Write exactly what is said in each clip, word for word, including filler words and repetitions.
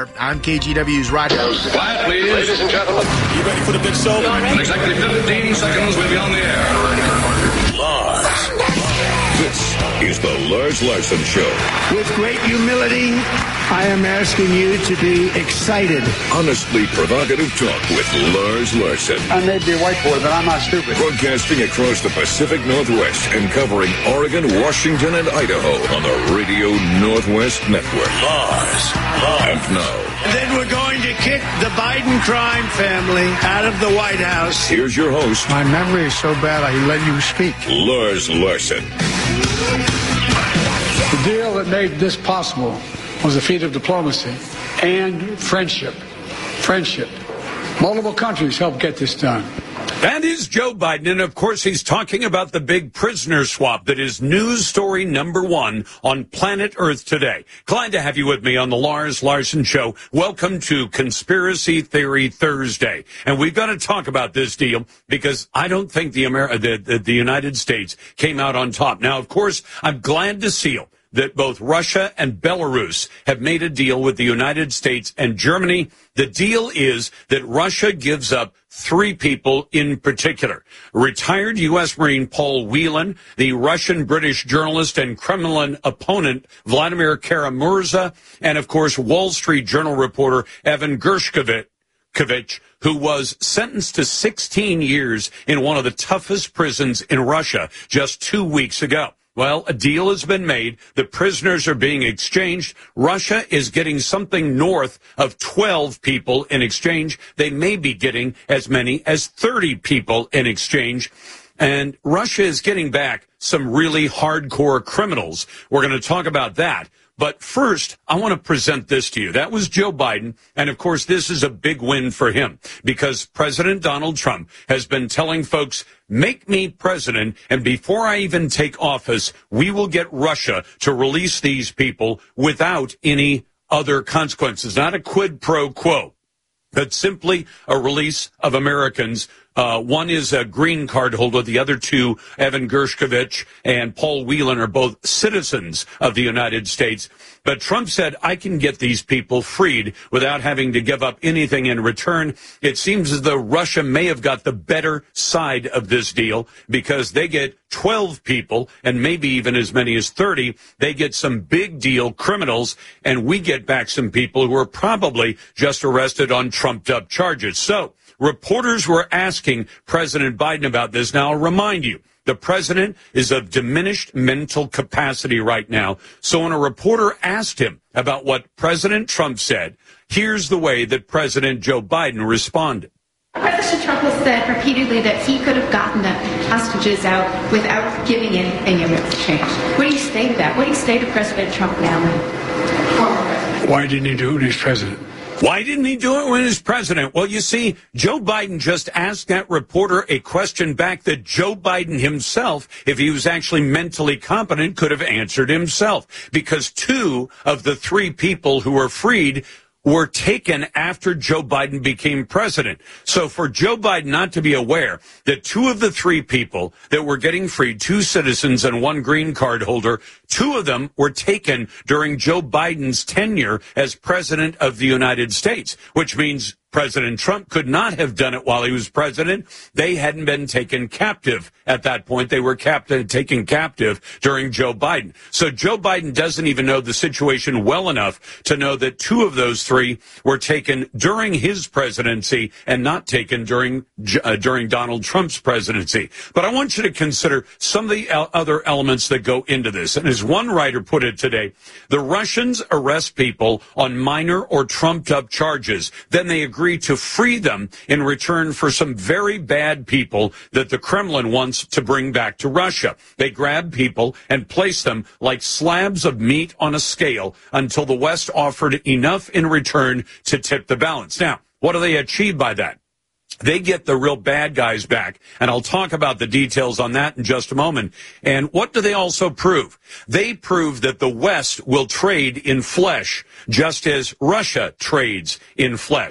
Hour. I'm K G W's Roger. Quiet, please. Ladies and gentlemen. You ready for the big show? In exactly fifteen seconds, we'll be on the air. Lars. This is the Lars Larson Show. With great humility, I am asking you to be excited. Honestly provocative talk with Lars Larson. I may be a white boy, but I'm not stupid. Broadcasting across the Pacific Northwest and covering Oregon, Washington, and Idaho on the Radio Northwest Network. Lars. And now. And then we're going to kick the Biden crime family out of the White House. Here's your host. My memory is so bad I let you speak. Lars Larson. The deal that made this possible was a feat of diplomacy and friendship. Friendship. Multiple countries helped get this done. That is Joe Biden, and of course he's talking about the big prisoner swap that is news story number one on planet Earth today. Glad to have you with me on the Lars Larson Show. Welcome to Conspiracy Theory Thursday. And we've got to talk about this deal because I don't think the, Amer- the, the, the United States came out on top. Now, of course, I'm glad to see that both Russia and Belarus have made a deal with the United States and Germany. The deal is that Russia gives up three people in particular. Retired U S Marine Paul Whelan, the Russian-British journalist and Kremlin opponent Vladimir Kara-Murza, and, of course, Wall Street Journal reporter Evan Gershkovich, who was sentenced to sixteen years in one of the toughest prisons in Russia just two weeks ago. Well, a deal has been made. The prisoners are being exchanged. Russia is getting something north of twelve people in exchange. They may be getting as many as thirty people in exchange. And Russia is getting back some really hardcore criminals. We're going to talk about that. But first, I want to present this to you. That was Joe Biden. And, of course, this is a big win for him because President Donald Trump has been telling folks, make me president, and before I even take office, we will get Russia to release these people without any other consequences. Not a quid pro quo, but simply a release of Americans. Uh, one is a green card holder. The other two, Evan Gershkovich and Paul Whelan, are both citizens of the United States. But Trump said, I can get these people freed without having to give up anything in return. It seems as though Russia may have got the better side of this deal because they get twelve people and maybe even as many as thirty. They get some big deal criminals, and we get back some people who are probably just arrested on trumped up charges. So reporters were asking President Biden about this. Now, I'll remind you, the president is of diminished mental capacity right now. So when a reporter asked him about what President Trump said, here's the way that President Joe Biden responded. President Trump has said repeatedly that he could have gotten the hostages out without giving anything in exchange. What do you say to that? What do you say to President Trump now? Why didn't he do it when he was president? Why didn't he do it when he was president? Well, you see, Joe Biden just asked that reporter a question back that Joe Biden himself, if he was actually mentally competent, could have answered himself. Because two of the three people who were freed were taken after Joe Biden became president. So for Joe Biden not to be aware that two of the three people that were getting freed, two citizens and one green card holder, two of them were taken during Joe Biden's tenure as president of the United States, which means President Trump could not have done it while he was president. They hadn't been taken captive at that point. They were captive, taken captive during Joe Biden. So Joe Biden doesn't even know the situation well enough to know that two of those three were taken during his presidency and not taken during uh, during Donald Trump's presidency. But I want you to consider some of the el- other elements that go into this. And as one writer put it today, the Russians arrest people on minor or trumped-up charges. Then they agree to free them in return for some very bad people that the Kremlin wants to bring back to Russia. They grab people and place them like slabs of meat on a scale until the West offered enough in return to tip the balance. Now, what do they achieve by that? They get the real bad guys back, and I'll talk about the details on that in just a moment. And what do they also prove? They prove that the West will trade in flesh, just as Russia trades in flesh.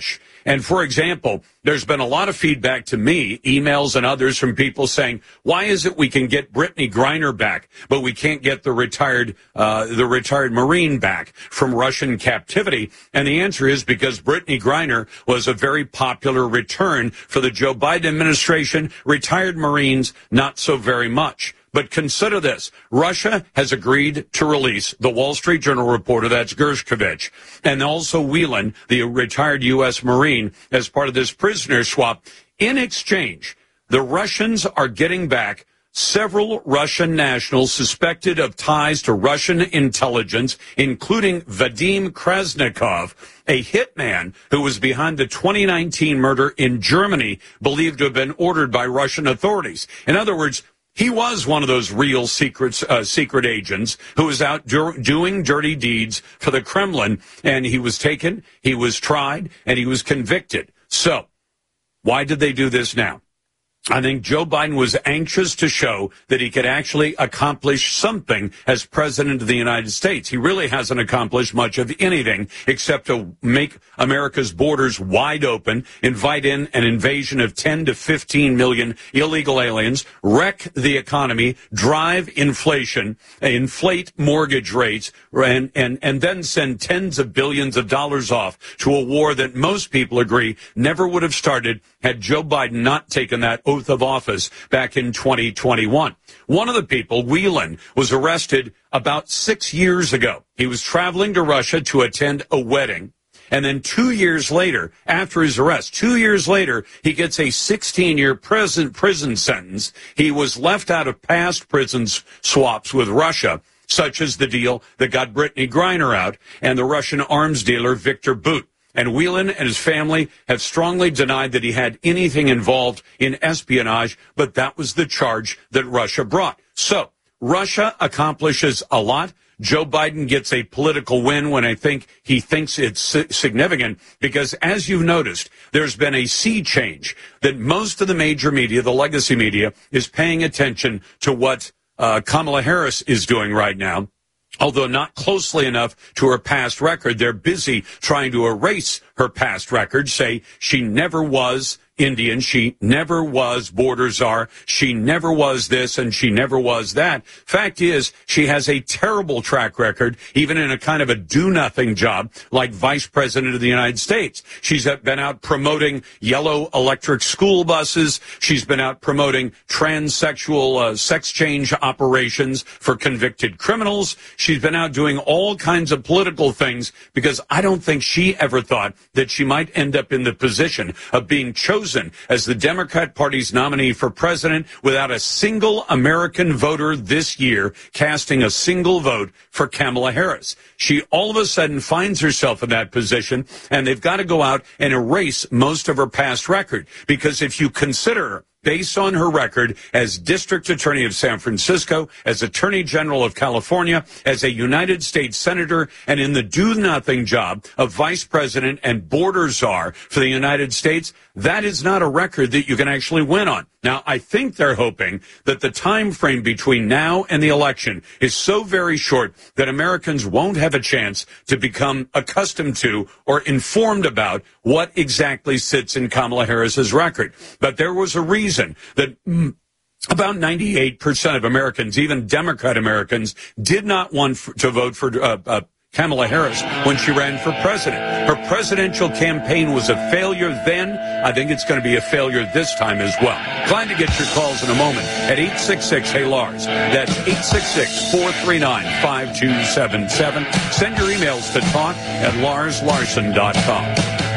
And for example, there's been a lot of feedback to me, emails and others from people saying, why is it we can get Brittany Griner back, but we can't get the retired, uh, the retired Marine back from Russian captivity? And the answer is because Brittany Griner was a very popular return for the Joe Biden administration. Retired Marines, not so very much. But consider this. Russia has agreed to release the Wall Street Journal reporter, that's Gershkovich, and also Whelan, the retired U S Marine, as part of this prisoner swap. In exchange, the Russians are getting back several Russian nationals suspected of ties to Russian intelligence, including Vadim Krasnikov, a hitman who was behind the twenty nineteen murder in Germany, believed to have been ordered by Russian authorities. In other words, he was one of those real secrets, uh, secret agents who was out do- doing dirty deeds for the Kremlin, and he was taken, he was tried, and he was convicted. So, why did they do this now? I think Joe Biden was anxious to show that he could actually accomplish something as president of the United States. He really hasn't accomplished much of anything except to make America's borders wide open, invite in an invasion of ten to fifteen million illegal aliens, wreck the economy, drive inflation, inflate mortgage rates, and, and, and then send tens of billions of dollars off to a war that most people agree never would have started had Joe Biden not taken that oath of office back in twenty twenty-one. One of the people, Whelan, was arrested about six years ago. He was traveling to Russia to attend a wedding. And then two years later, after his arrest, two years later, he gets a sixteen-year prison, prison sentence. He was left out of past prison swaps with Russia, such as the deal that got Brittany Griner out and the Russian arms dealer Victor Bout. And Whelan and his family have strongly denied that he had anything involved in espionage, but that was the charge that Russia brought. So Russia accomplishes a lot. Joe Biden gets a political win when I think he thinks it's significant, because as you've noticed, there's been a sea change that most of the major media, the legacy media, is paying attention to what uh, Kamala Harris is doing right now. Although not closely enough to her past record, they're busy trying to erase her past record, say she never was Indian, she never was border czar, she never was this, and she never was that. Fact is, she has a terrible track record, even in a kind of a do-nothing job like Vice President of the United States. She's been out promoting yellow electric school buses. She's been out promoting transsexual uh, sex change operations for convicted criminals. She's been out doing all kinds of political things, because I don't think she ever thought that she might end up in the position of being chosen as the Democrat Party's nominee for president without a single American voter this year casting a single vote for Kamala Harris. She all of a sudden finds herself in that position, and they've got to go out and erase most of her past record, because if you consider her, based on her record as District Attorney of San Francisco, as Attorney General of California, as a United States Senator, and in the do-nothing job of Vice President and border czar for the United States, that is not a record that you can actually win on. Now, I think they're hoping that the time frame between now and the election is so very short that Americans won't have a chance to become accustomed to or informed about what exactly sits in Kamala Harris's record. But there was a reason that mm, about ninety-eight percent of Americans, even Democrat Americans, did not want f- to vote for uh, uh, Kamala Harris when she ran for president. Her presidential campaign was a failure then. I think it's going to be a failure this time as well. Glad to get your calls in a moment at eight six six, hey Lars. That's eight six six, four three nine, five two seven seven. Send your emails to talk at lars larson dot com.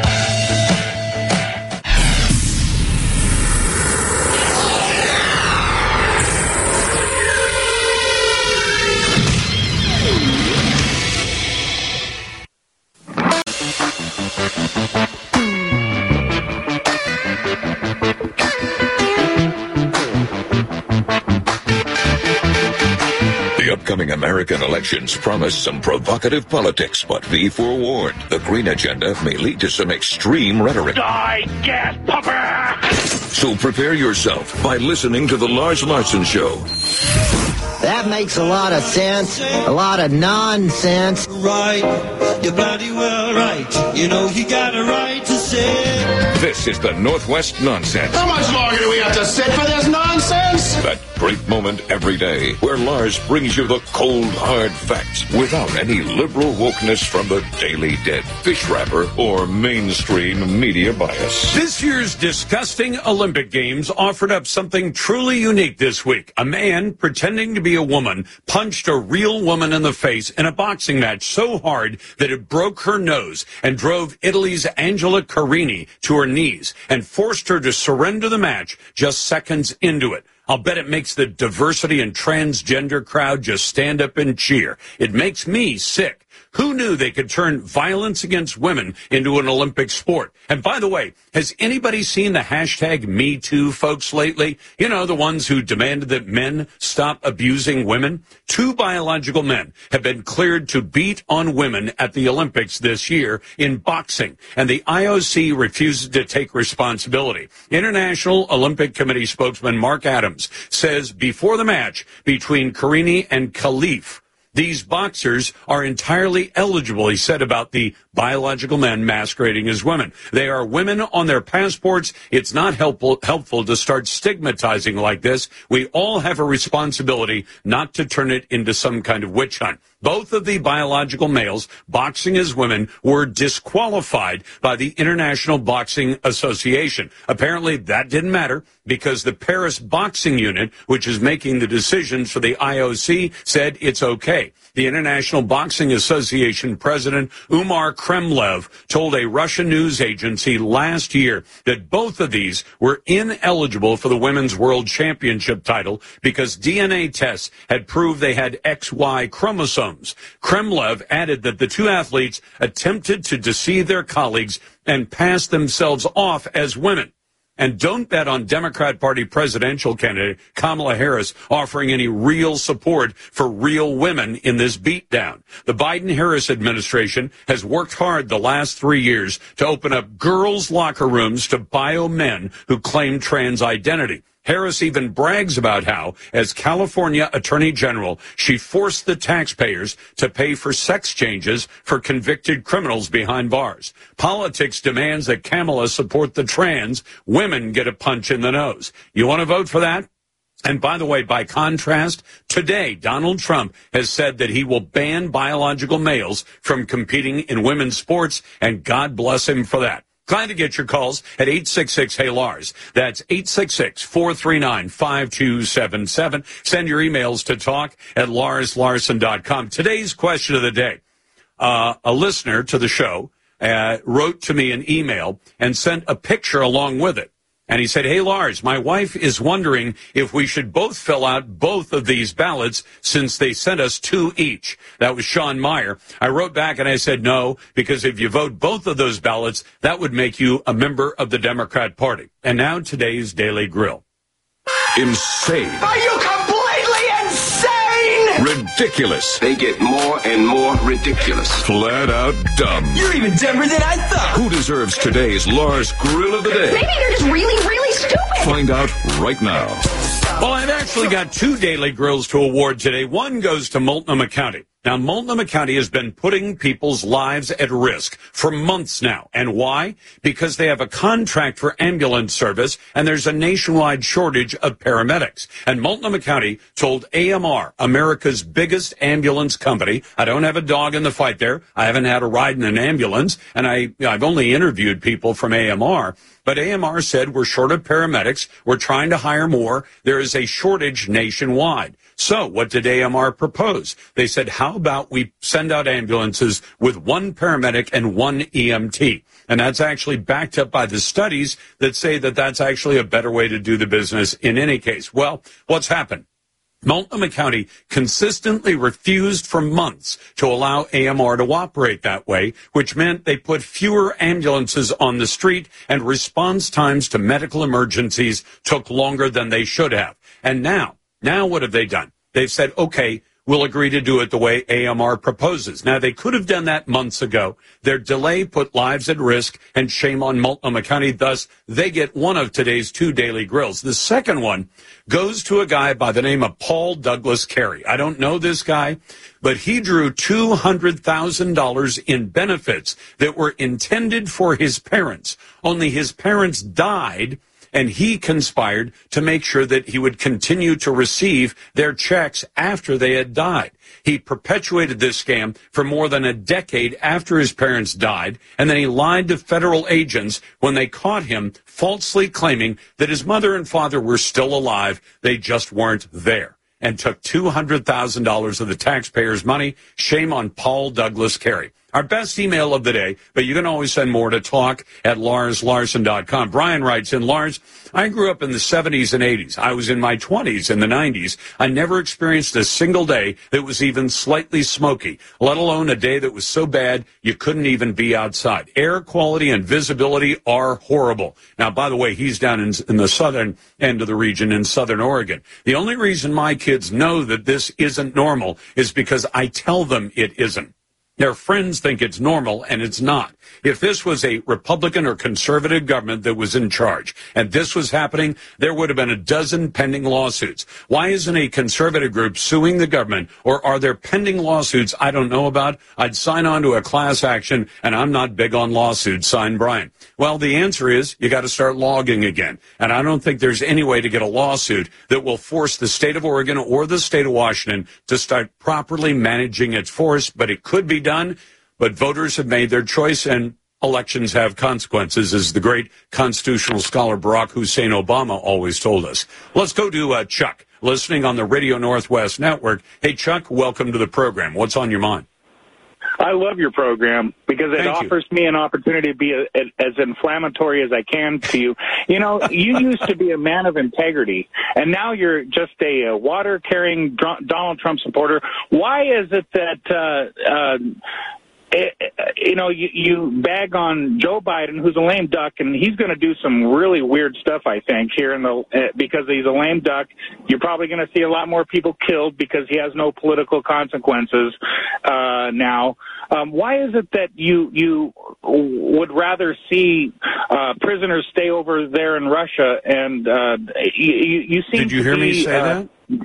The upcoming American elections promise some provocative politics, but be forewarned, the Green Agenda may lead to some extreme rhetoric. Die, gas pumper! So prepare yourself by listening to The Lars Larson Show. That makes a lot of sense, a lot of nonsense. Right, you're bloody well right. You know you got a right to say This is the Northwest Nonsense. How much longer do we have to sit for this nonsense? That great moment every day where Lars brings you the cold, hard facts without any liberal wokeness from the Daily Dead, fish wrapper, or mainstream media bias. This year's disgusting Olympic Games offered up something truly unique this week. A man pretending to be a woman punched a real woman in the face in a boxing match so hard that it broke her nose and drove Italy's Angela Carini to her knees and forced her to surrender the match just seconds into it. I'll bet it makes the diversity and transgender crowd just stand up and cheer. It makes me sick. Who knew they could turn violence against women into an Olympic sport? And by the way, has anybody seen the hashtag Me Too folks lately? You know, the ones who demanded that men stop abusing women? Two biological men have been cleared to beat on women at the Olympics this year in boxing, and the I O C refuses to take responsibility. International Olympic Committee spokesman Mark Adams says before the match between Carini and Khalif, these boxers are entirely eligible, he said about the biological men masquerading as women. They are women on their passports. It's not helpful, helpful to start stigmatizing like this. We all have a responsibility not to turn it into some kind of witch hunt. Both of the biological males boxing as women were disqualified by the International Boxing Association. Apparently that didn't matter because the Paris Boxing Unit, which is making the decisions for the I O C, said it's okay. The International Boxing Association president Umar Kremlev told a Russian news agency last year that both of these were ineligible for the Women's World Championship title because D N A tests had proved they had X Y chromosomes. Kremlev added that the two athletes attempted to deceive their colleagues and pass themselves off as women. And don't bet on Democrat Party presidential candidate Kamala Harris offering any real support for real women in this beatdown. The Biden-Harris administration has worked hard the last three years to open up girls' locker rooms to bio men who claim trans identity. Harris even brags about how, as California Attorney General, she forced the taxpayers to pay for sex changes for convicted criminals behind bars. Politics demands that Kamala support the trans. Women get a punch in the nose. You want to vote for that? And by the way, by contrast, today, Donald Trump has said that he will ban biological males from competing in women's sports, and God bless him for that. Glad to get your calls at eight six six, hey Lars. That's eight six six, four three nine, five two seven seven. Send your emails to talk at lars larson dot com. Today's question of the day. Uh, a listener to the show uh, wrote to me an email and sent a picture along with it. And he said, hey, Lars, my wife is wondering if we should both fill out both of these ballots since they sent us two each. That was Sean Meyer. I wrote back and I said, no, because if you vote both of those ballots, that would make you a member of the Democrat Party. And now today's Daily Grill. Insane. Are you completely insane? Ridiculous. They get more and more ridiculous. Flat out dumb. You're even dumber than I thought. Who deserves today's Lars Grill of the Day? Maybe they're just really, really stupid. Find out right now. Well, I've actually got two Daily Grills to award today. One goes to Multnomah County. Now, Multnomah County has been putting people's lives at risk for months now. And why? Because they have a contract for ambulance service, and there's a nationwide shortage of paramedics. And Multnomah County told A M R, America's biggest ambulance company, I don't have a dog in the fight there. I haven't had a ride in an ambulance, and I, I've only interviewed people from A M R. But A M R said we're short of paramedics. We're trying to hire more. There is a shortage nationwide. So what did A M R propose? They said, how about we send out ambulances with one paramedic and one E M T? And that's actually backed up by the studies that say that that's actually a better way to do the business in any case. Well, what's happened? Multnomah County consistently refused for months to allow A M R to operate that way, which meant they put fewer ambulances on the street and response times to medical emergencies took longer than they should have. And now, now what have they done? They've said, okay, will agree to do it the way A M R proposes. Now, they could have done that months ago. Their delay put lives at risk, and shame on Multnomah County. Thus, they get one of today's two Daily Grills. The second one goes to a guy by the name of Paul Douglas Carey. I don't know this guy, but he drew two hundred thousand dollars in benefits that were intended for his parents. Only his parents died, and he conspired to make sure that he would continue to receive their checks after they had died. He perpetuated this scam for more than a decade after his parents died, and then he lied to federal agents when they caught him falsely claiming that his mother and father were still alive. They just weren't there, and took two hundred thousand dollars of the taxpayers' money. Shame on Paul Douglas Carey. Our best email of the day, but you can always send more to talk at Lars Larson dot com. Brian writes in, Lars, I grew up in the seventies and eighties. I was in my twenties in the nineties. I never experienced a single day that was even slightly smoky, let alone a day that was so bad you couldn't even be outside. Air quality and visibility are horrible. Now, by the way, he's down in, in the southern end of the region in southern Oregon. The only reason my kids know that this isn't normal is because I tell them it isn't. Their friends think it's normal, and it's not. If this was a Republican or conservative government that was in charge, and this was happening, there would have been a dozen pending lawsuits. Why isn't a conservative group suing the government, or are there pending lawsuits I don't know about? I'd sign on to a class action, and I'm not big on lawsuits, signed Brian. Well, the answer is you got to start logging again, and I don't think there's any way to get a lawsuit that will force the state of Oregon or the state of Washington to start properly managing its forest, but it could be done. Done, but voters have made their choice, and elections have consequences, as the great constitutional scholar Barack Hussein Obama always told us. Let's go to uh, Chuck, listening on the Radio Northwest Network. Hey, Chuck, welcome to the program. What's on your mind? I love your program because it Thank offers you. me an opportunity to be a, a, as inflammatory as I can to you. You know, you used to be a man of integrity, and now you're just a, a water-carrying Donald Trump supporter. Why is it that, uh, uh, it, you know, you, you bag on Joe Biden, who's a lame duck, and he's going to do some really weird stuff, I think, here in the uh, because he's a lame duck. You're probably going to see a lot more people killed because he has no political consequences uh, now. Um, why is it that you you would rather see uh, prisoners stay over there in Russia? And uh, you, you seem Did you hear to be, me say uh, that?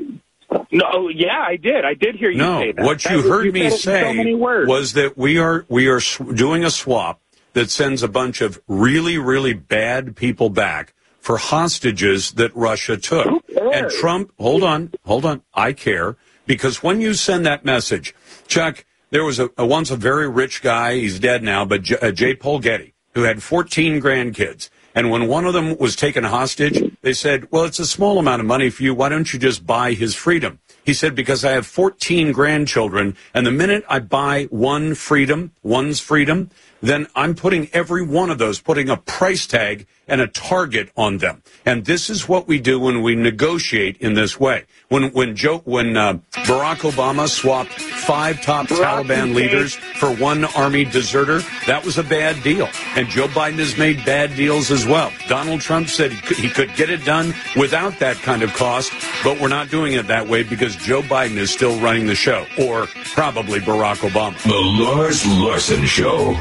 No, yeah, I did. I did hear you no, say that. what that you was, heard you me said it in so many say words. was that we are we are sw- doing a swap that sends a bunch of really, really bad people back for hostages that Russia took. And Trump, hold on, hold on, I care, because when you send that message, Chuck, there was a, a once a very rich guy, he's dead now, but J, uh, Jay Paul Getty, who had fourteen grandkids. And when one of them was taken hostage, they said, well, it's a small amount of money for you. Why don't you just buy his freedom? He said, because I have fourteen grandchildren, and the minute I buy one freedom, one's freedom, then I'm putting every one of those, putting a price tag and a target on them. And this is what we do when we negotiate in this way. When when Joe, when uh, Barack Obama swapped five top Taliban leaders for one army deserter, that was a bad deal. And Joe Biden has made bad deals as well. Donald Trump said he could, he could get it done without that kind of cost, but we're not doing it that way because Joe Biden is still running the show, or probably Barack Obama. The Lars Larson Show.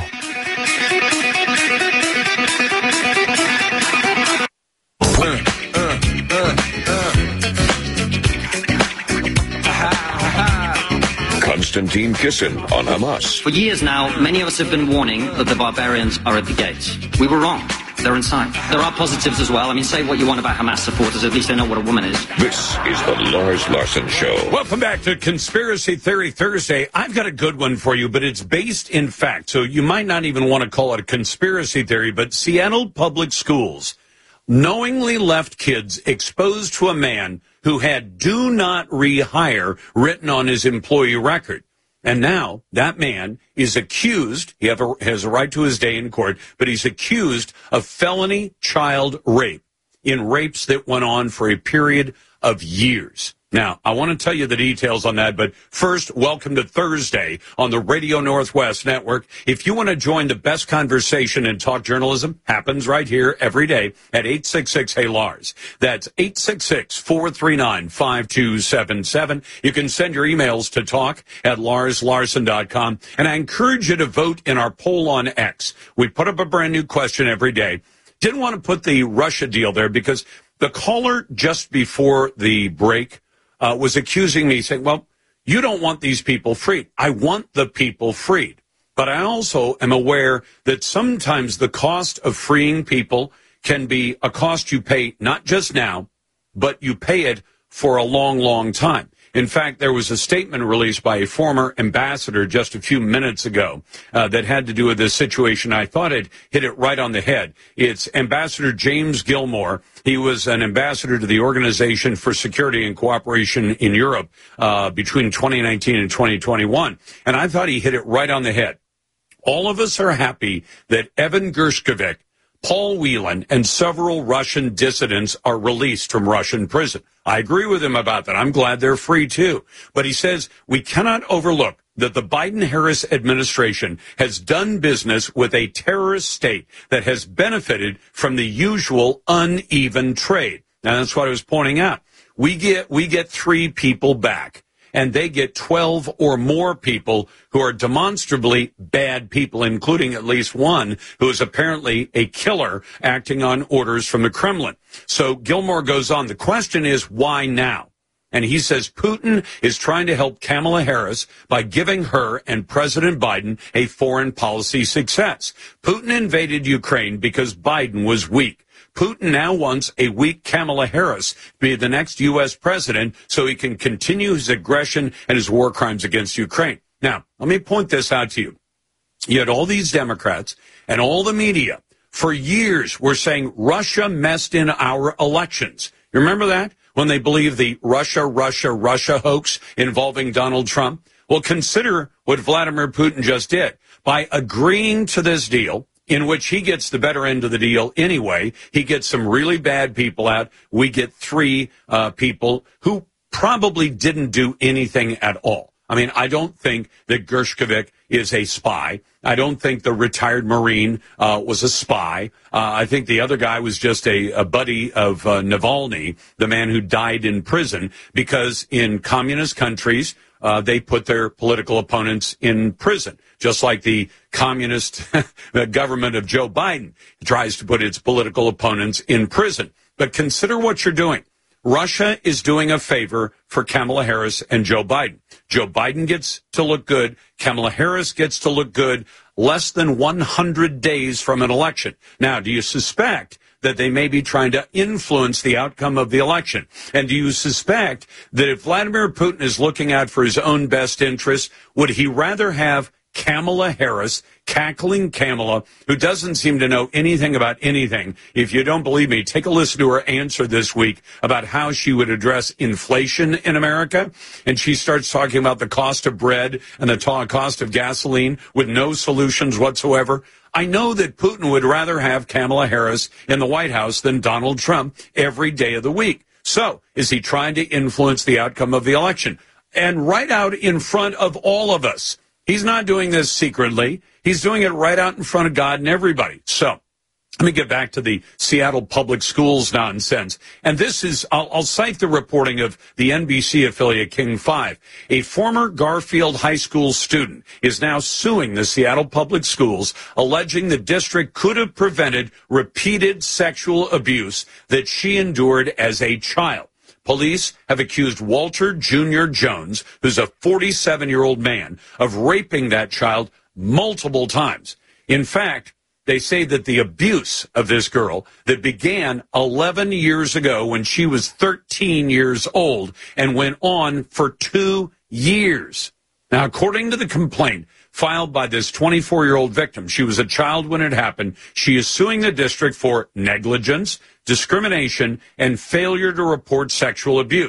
Konstantin Kisin on Hamas. For years now, many of us have been warning that the barbarians are at the gates. We were wrong. They're inside. There are positives as well. I mean, say what you want about Hamas supporters. At least they know what a woman is. This is the Lars Larson Show. Welcome back to Conspiracy Theory Thursday. I've got a good one for you, but it's based in fact. So you might not even want to call it a conspiracy theory, but Seattle Public Schools knowingly left kids exposed to a man who had do not rehire written on his employee record. And now that man is accused, he have a, has a right to his day in court, but he's accused of felony child rape in rapes that went on for a period of years. Now, I want to tell you the details on that, but first, welcome to Thursday on the Radio Northwest Network. If you want to join the best conversation in talk journalism, happens right here every day at eight six six, hey Lars. That's eight six six, four three nine, five two seven seven. You can send your emails to talk at lars larson dot com, and I encourage you to vote in our poll on X. We put up a brand new question every day. Didn't want to put the Russia deal there because the caller just before the break Uh, was accusing me, saying, well, you don't want these people freed. I want the people freed. But I also am aware that sometimes the cost of freeing people can be a cost you pay not just now, but you pay it for a long, long time. In fact, there was a statement released by a former ambassador just a few minutes ago uh, that had to do with this situation. I thought it hit it right on the head. It's Ambassador James Gilmore. He was an ambassador to the Organization for Security and Cooperation in Europe uh, between twenty nineteen and twenty twenty-one. And I thought he hit it right on the head. All of us are happy that Evan Gershkovich, Paul Whelan, and several Russian dissidents are released from Russian prison. I agree with him about that. I'm glad they're free, too. But he says we cannot overlook that the Biden-Harris administration has done business with a terrorist state that has benefited from the usual uneven trade. Now, that's what I was pointing out. We get, we get three people back, and they get twelve or more people who are demonstrably bad people, including at least one who is apparently a killer acting on orders from the Kremlin. So Gilmore goes on. The question is, why now? And he says Putin is trying to help Kamala Harris by giving her and President Biden a foreign policy success. Putin invaded Ukraine because Biden was weak. Putin now wants a weak Kamala Harris to be the next U S president so he can continue his aggression and his war crimes against Ukraine. Now, let me point this out to you. You had all these Democrats and all the media for years were saying Russia messed in our elections. You remember that? When they believed the Russia, Russia, Russia hoax involving Donald Trump? Well, consider what Vladimir Putin just did. By agreeing to this deal, in which he gets the better end of the deal anyway, he gets some really bad people out. We get three uh, people who probably didn't do anything at all. I mean, I don't think that Gershkovich is a spy. I don't think the retired Marine uh, was a spy. Uh, I think the other guy was just a, a buddy of uh, Navalny, the man who died in prison, because in communist countries, uh, they put their political opponents in prison, just like the communist government of Joe Biden tries to put its political opponents in prison. But consider what you're doing. Russia is doing a favor for Kamala Harris and Joe Biden. Joe Biden gets to look good. Kamala Harris gets to look good less than one hundred days from an election. Now, do you suspect that they may be trying to influence the outcome of the election? And do you suspect that if Vladimir Putin is looking out for his own best interests, would he rather have Kamala Harris, cackling Kamala, who doesn't seem to know anything about anything? If you don't believe me, take a listen to her answer this week about how she would address inflation in America. And she starts talking about the cost of bread and the ta- cost of gasoline with no solutions whatsoever. I know that Putin would rather have Kamala Harris in the White House than Donald Trump every day of the week. So is he trying to influence the outcome of the election? And right out in front of all of us. He's not doing this secretly. He's doing it right out in front of God and everybody. So let me get back to the Seattle Public Schools nonsense. And this is, I'll, I'll cite the reporting of the N B C affiliate King five. A former Garfield High School student is now suing the Seattle Public Schools, alleging the district could have prevented repeated sexual abuse that she endured as a child. Police have accused Walter Junior Jones, who's a forty-seven-year-old man, of raping that child multiple times. In fact, they say that the abuse of this girl that began eleven years ago when she was thirteen years old and went on for two years. Now, according to the complaint filed by this twenty-four-year-old victim, she was a child when it happened. She is suing the district for negligence, discrimination, and failure to report sexual abuse.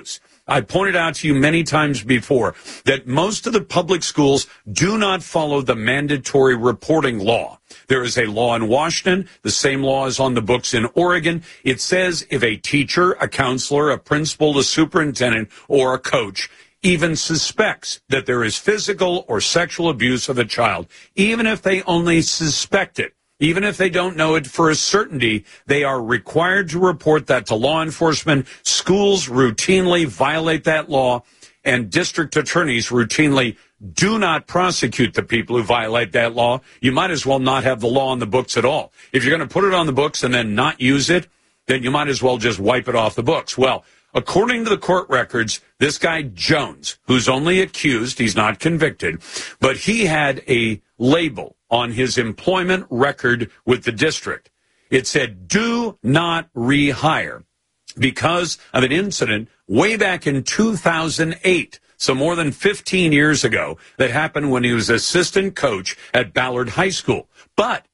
I pointed out to you many times before that most of the public schools do not follow the mandatory reporting law. There is a law in Washington. The same law is on the books in Oregon. It says if a teacher, a counselor, a principal, a superintendent, or a coach even suspects that there is physical or sexual abuse of a child, even if they only suspect it, even if they don't know it for a certainty, they are required to report that to law enforcement. Schools routinely violate that law, and district attorneys routinely do not prosecute the people who violate that law. You might as well not have the law on the books at all. If you're going to put it on the books and then not use it, then you might as well just wipe it off the books. Well, according to the court records, this guy Jones, who's only accused, he's not convicted, but he had a label on his employment record with the district. It said, do not rehire, because of an incident way back in two thousand eight, so more than fifteen years ago, that happened when he was assistant coach at Ballard High School. But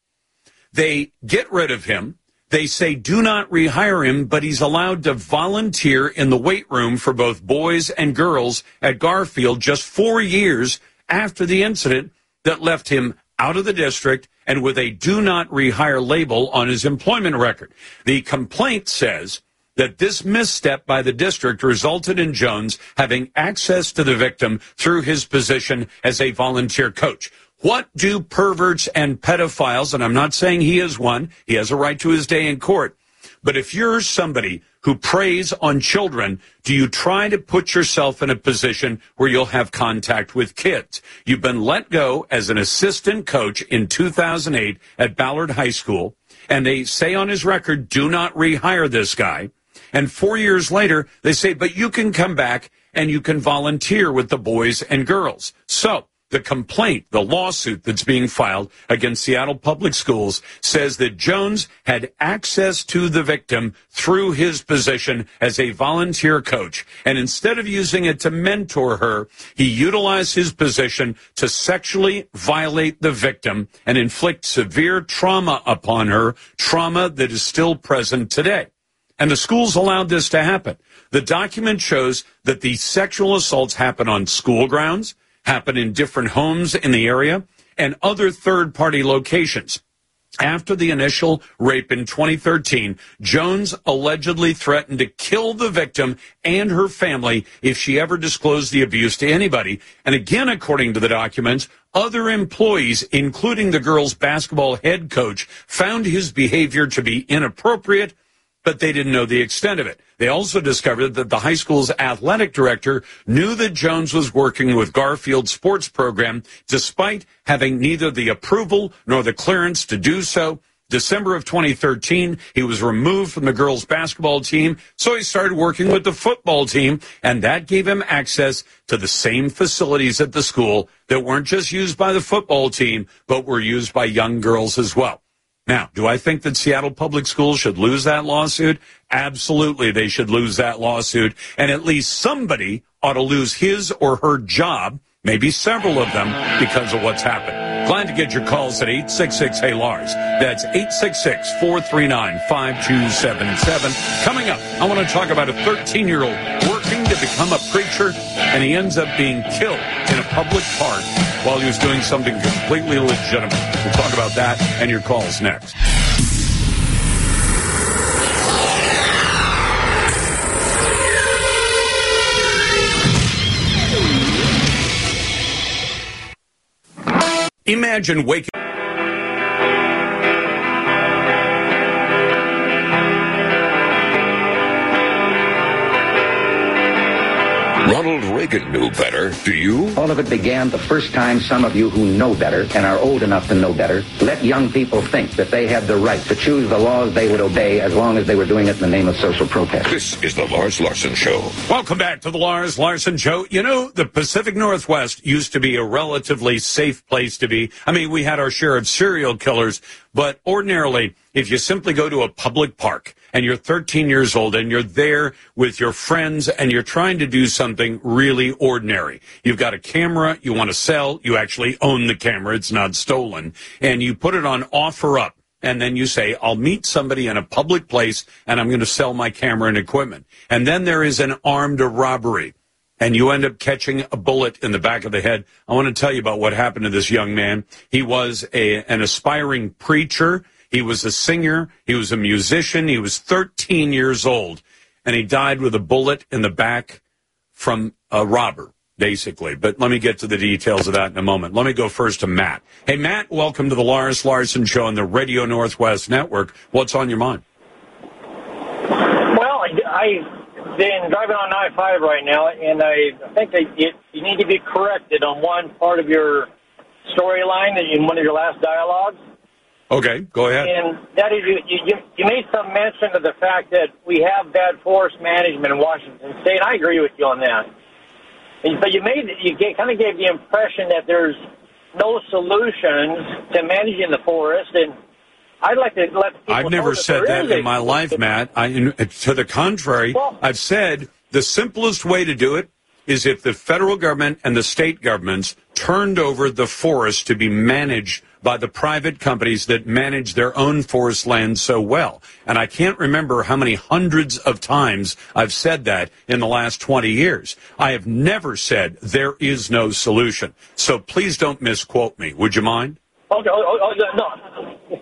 they get rid of him. They say do not rehire him, but he's allowed to volunteer in the weight room for both boys and girls at Garfield just four years after the incident that left him out of the district and with a do not rehire label on his employment record. The complaint says that this misstep by the district resulted in Jones having access to the victim through his position as a volunteer coach. What do perverts and pedophiles, and I'm not saying he is one, he has a right to his day in court, but if you're somebody who preys on children, do you try to put yourself in a position where you'll have contact with kids? You've been let go as an assistant coach in two thousand eight at Ballard High School, and they say on his record, do not rehire this guy. And four years later, they say, but you can come back and you can volunteer with the boys and girls. So the complaint, the lawsuit that's being filed against Seattle Public Schools says that Jones had access to the victim through his position as a volunteer coach. And instead of using it to mentor her, he utilized his position to sexually violate the victim and inflict severe trauma upon her, trauma that is still present today. And the schools allowed this to happen. The document shows that the sexual assaults happen on school grounds, happen in different homes in the area, and other third-party locations. After the initial rape in twenty thirteen, Jones allegedly threatened to kill the victim and her family if she ever disclosed the abuse to anybody. And again, according to the documents, other employees, including the girls' basketball head coach, found his behavior to be inappropriate, but they didn't know the extent of it. They also discovered that the high school's athletic director knew that Jones was working with Garfield sports program, despite having neither the approval nor the clearance to do so. December of twenty thirteen, he was removed from the girls' basketball team, so he started working with the football team, and that gave him access to the same facilities at the school that weren't just used by the football team, but were used by young girls as well. Now, do I think that Seattle Public Schools should lose that lawsuit? Absolutely, they should lose that lawsuit, and at least somebody ought to lose his or her job, maybe several of them, because of what's happened. Glad to get your calls at eight six six, hey Lars. That's eight six six, four three nine, five two seven seven. Coming up, I want to talk about a thirteen-year-old working to become a preacher, and he ends up being killed in a public park while he was doing something completely legitimate. We'll talk about that and your calls next. Imagine waking Ronald Reagan knew better. Do you? All of it began the first time some of you who know better and are old enough to know better let young people think that they had the right to choose the laws they would obey as long as they were doing it in the name of social protest. This is the Lars Larson Show. Welcome back to the Lars Larson Show. You know, the Pacific Northwest used to be a relatively safe place to be. I mean, we had our share of serial killers, but ordinarily, if you simply go to a public park and you're thirteen years old and you're there with your friends and you're trying to do something really ordinary, you've got a camera you want to sell, you actually own the camera, it's not stolen, and you put it on OfferUp and then you say, I'll meet somebody in a public place, and I'm going to sell my camera and equipment. And then there is an armed robbery, and you end up catching a bullet in the back of the head. I want to tell you about what happened to this young man. He was a, an aspiring preacher. He was a singer. He was a musician. He was thirteen years old, and he died with a bullet in the back from a robber, basically. But let me get to the details of that in a moment. Let me go first to Matt. Hey, Matt, welcome to the Lars Larson Show on the Radio Northwest Network. What's on your mind? Well, I, I've been driving on I five right now, and I think that it, you need to be corrected on one part of your storyline in one of your last dialogues. Okay, go ahead. And that is, you, you, you made some mention of the fact that we have bad forest management in Washington State, and I agree with you on that. But you made you kind of gave the impression that there's no solutions to managing the forest, and I'd like to let people I've never know that said that in in my life, Matt. I, in, to the contrary, well, I've said the simplest way to do it is if the federal government and the state governments turned over the forest to be managed by the private companies that manage their own forest land so well. And I can't remember how many hundreds of times I've said that in the last twenty years. I have never said there is no solution. So please don't misquote me. Would you mind? Okay, oh, oh, no.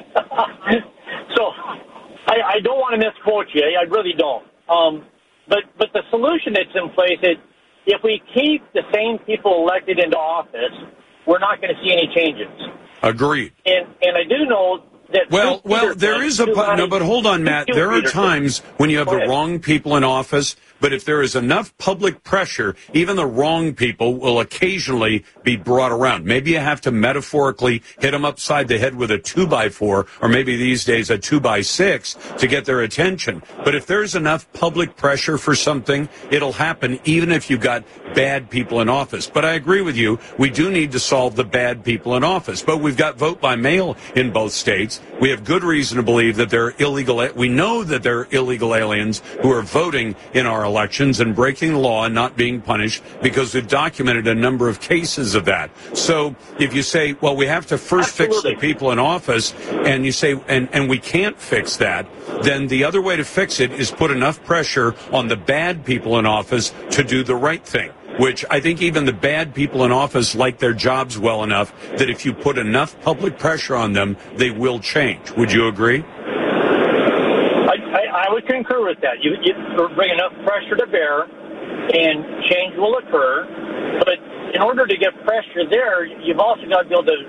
So I, I don't want to misquote you. I really don't. Um, but, but the solution that's in place is if we keep the same people elected into office, we're not going to see any changes. Agreed. And and I do know that... Well, well, there is a... No, but hold on, Matt. There are times when you have the wrong people in office, but if there is enough public pressure, even the wrong people will occasionally be brought around. Maybe you have to metaphorically hit them upside the head with a two by four, or maybe these days a two by six, to get their attention. But if there's enough public pressure for something, it'll happen even if you've got bad people in office. But I agree with you. We do need to solve the bad people in office. But we've got vote by mail in both states. We have good reason to believe that there are illegal... We know that there are illegal aliens who are voting in our elections and breaking the law and not being punished, because we've documented a number of cases of that. So if you say, well, we have to first Absolutely. fix the people in office, and you say, and, and we can't fix that, then the other way to fix it is put enough pressure on the bad people in office to do the right thing, which I think even the bad people in office like their jobs well enough that if you put enough public pressure on them, they will change. Would you agree? I, I, I would concur with that. You, you bring enough pressure to bear, and change will occur. But in order to get pressure there, you've also got to be able to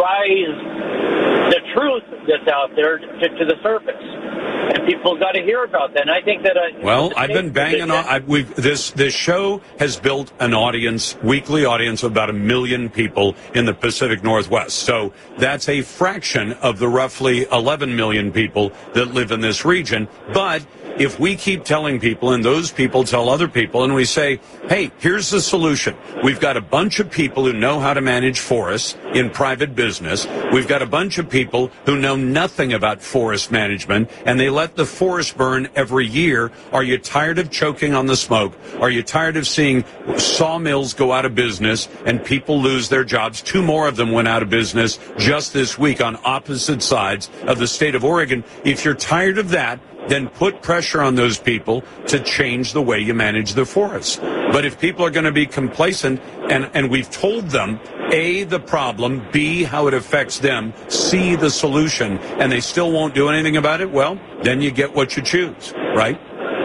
rise the truth that's out there to, to the surface. And people got to hear about that. And I think that... Uh, well, I've been banging on... I, we've, this, this show has built an audience, weekly audience, of about a million people in the Pacific Northwest. So that's a fraction of the roughly eleven million people that live in this region. But if we keep telling people, and those people tell other people, and we say, hey, here's the solution. We've got a bunch of people who know how to manage forests in private business. We've got a bunch of people who know nothing about forest management, and they let the forest burn every year. Are you tired of choking on the smoke? Are you tired of seeing sawmills go out of business and people lose their jobs? Two more of them went out of business just this week on opposite sides of the state of Oregon. If you're tired of that, then put pressure on those people to change the way you manage the forests. But if people are going to be complacent, and, and we've told them, A, the problem, B, how it affects them, C, the solution, and they still won't do anything about it, well, then you get what you choose, right?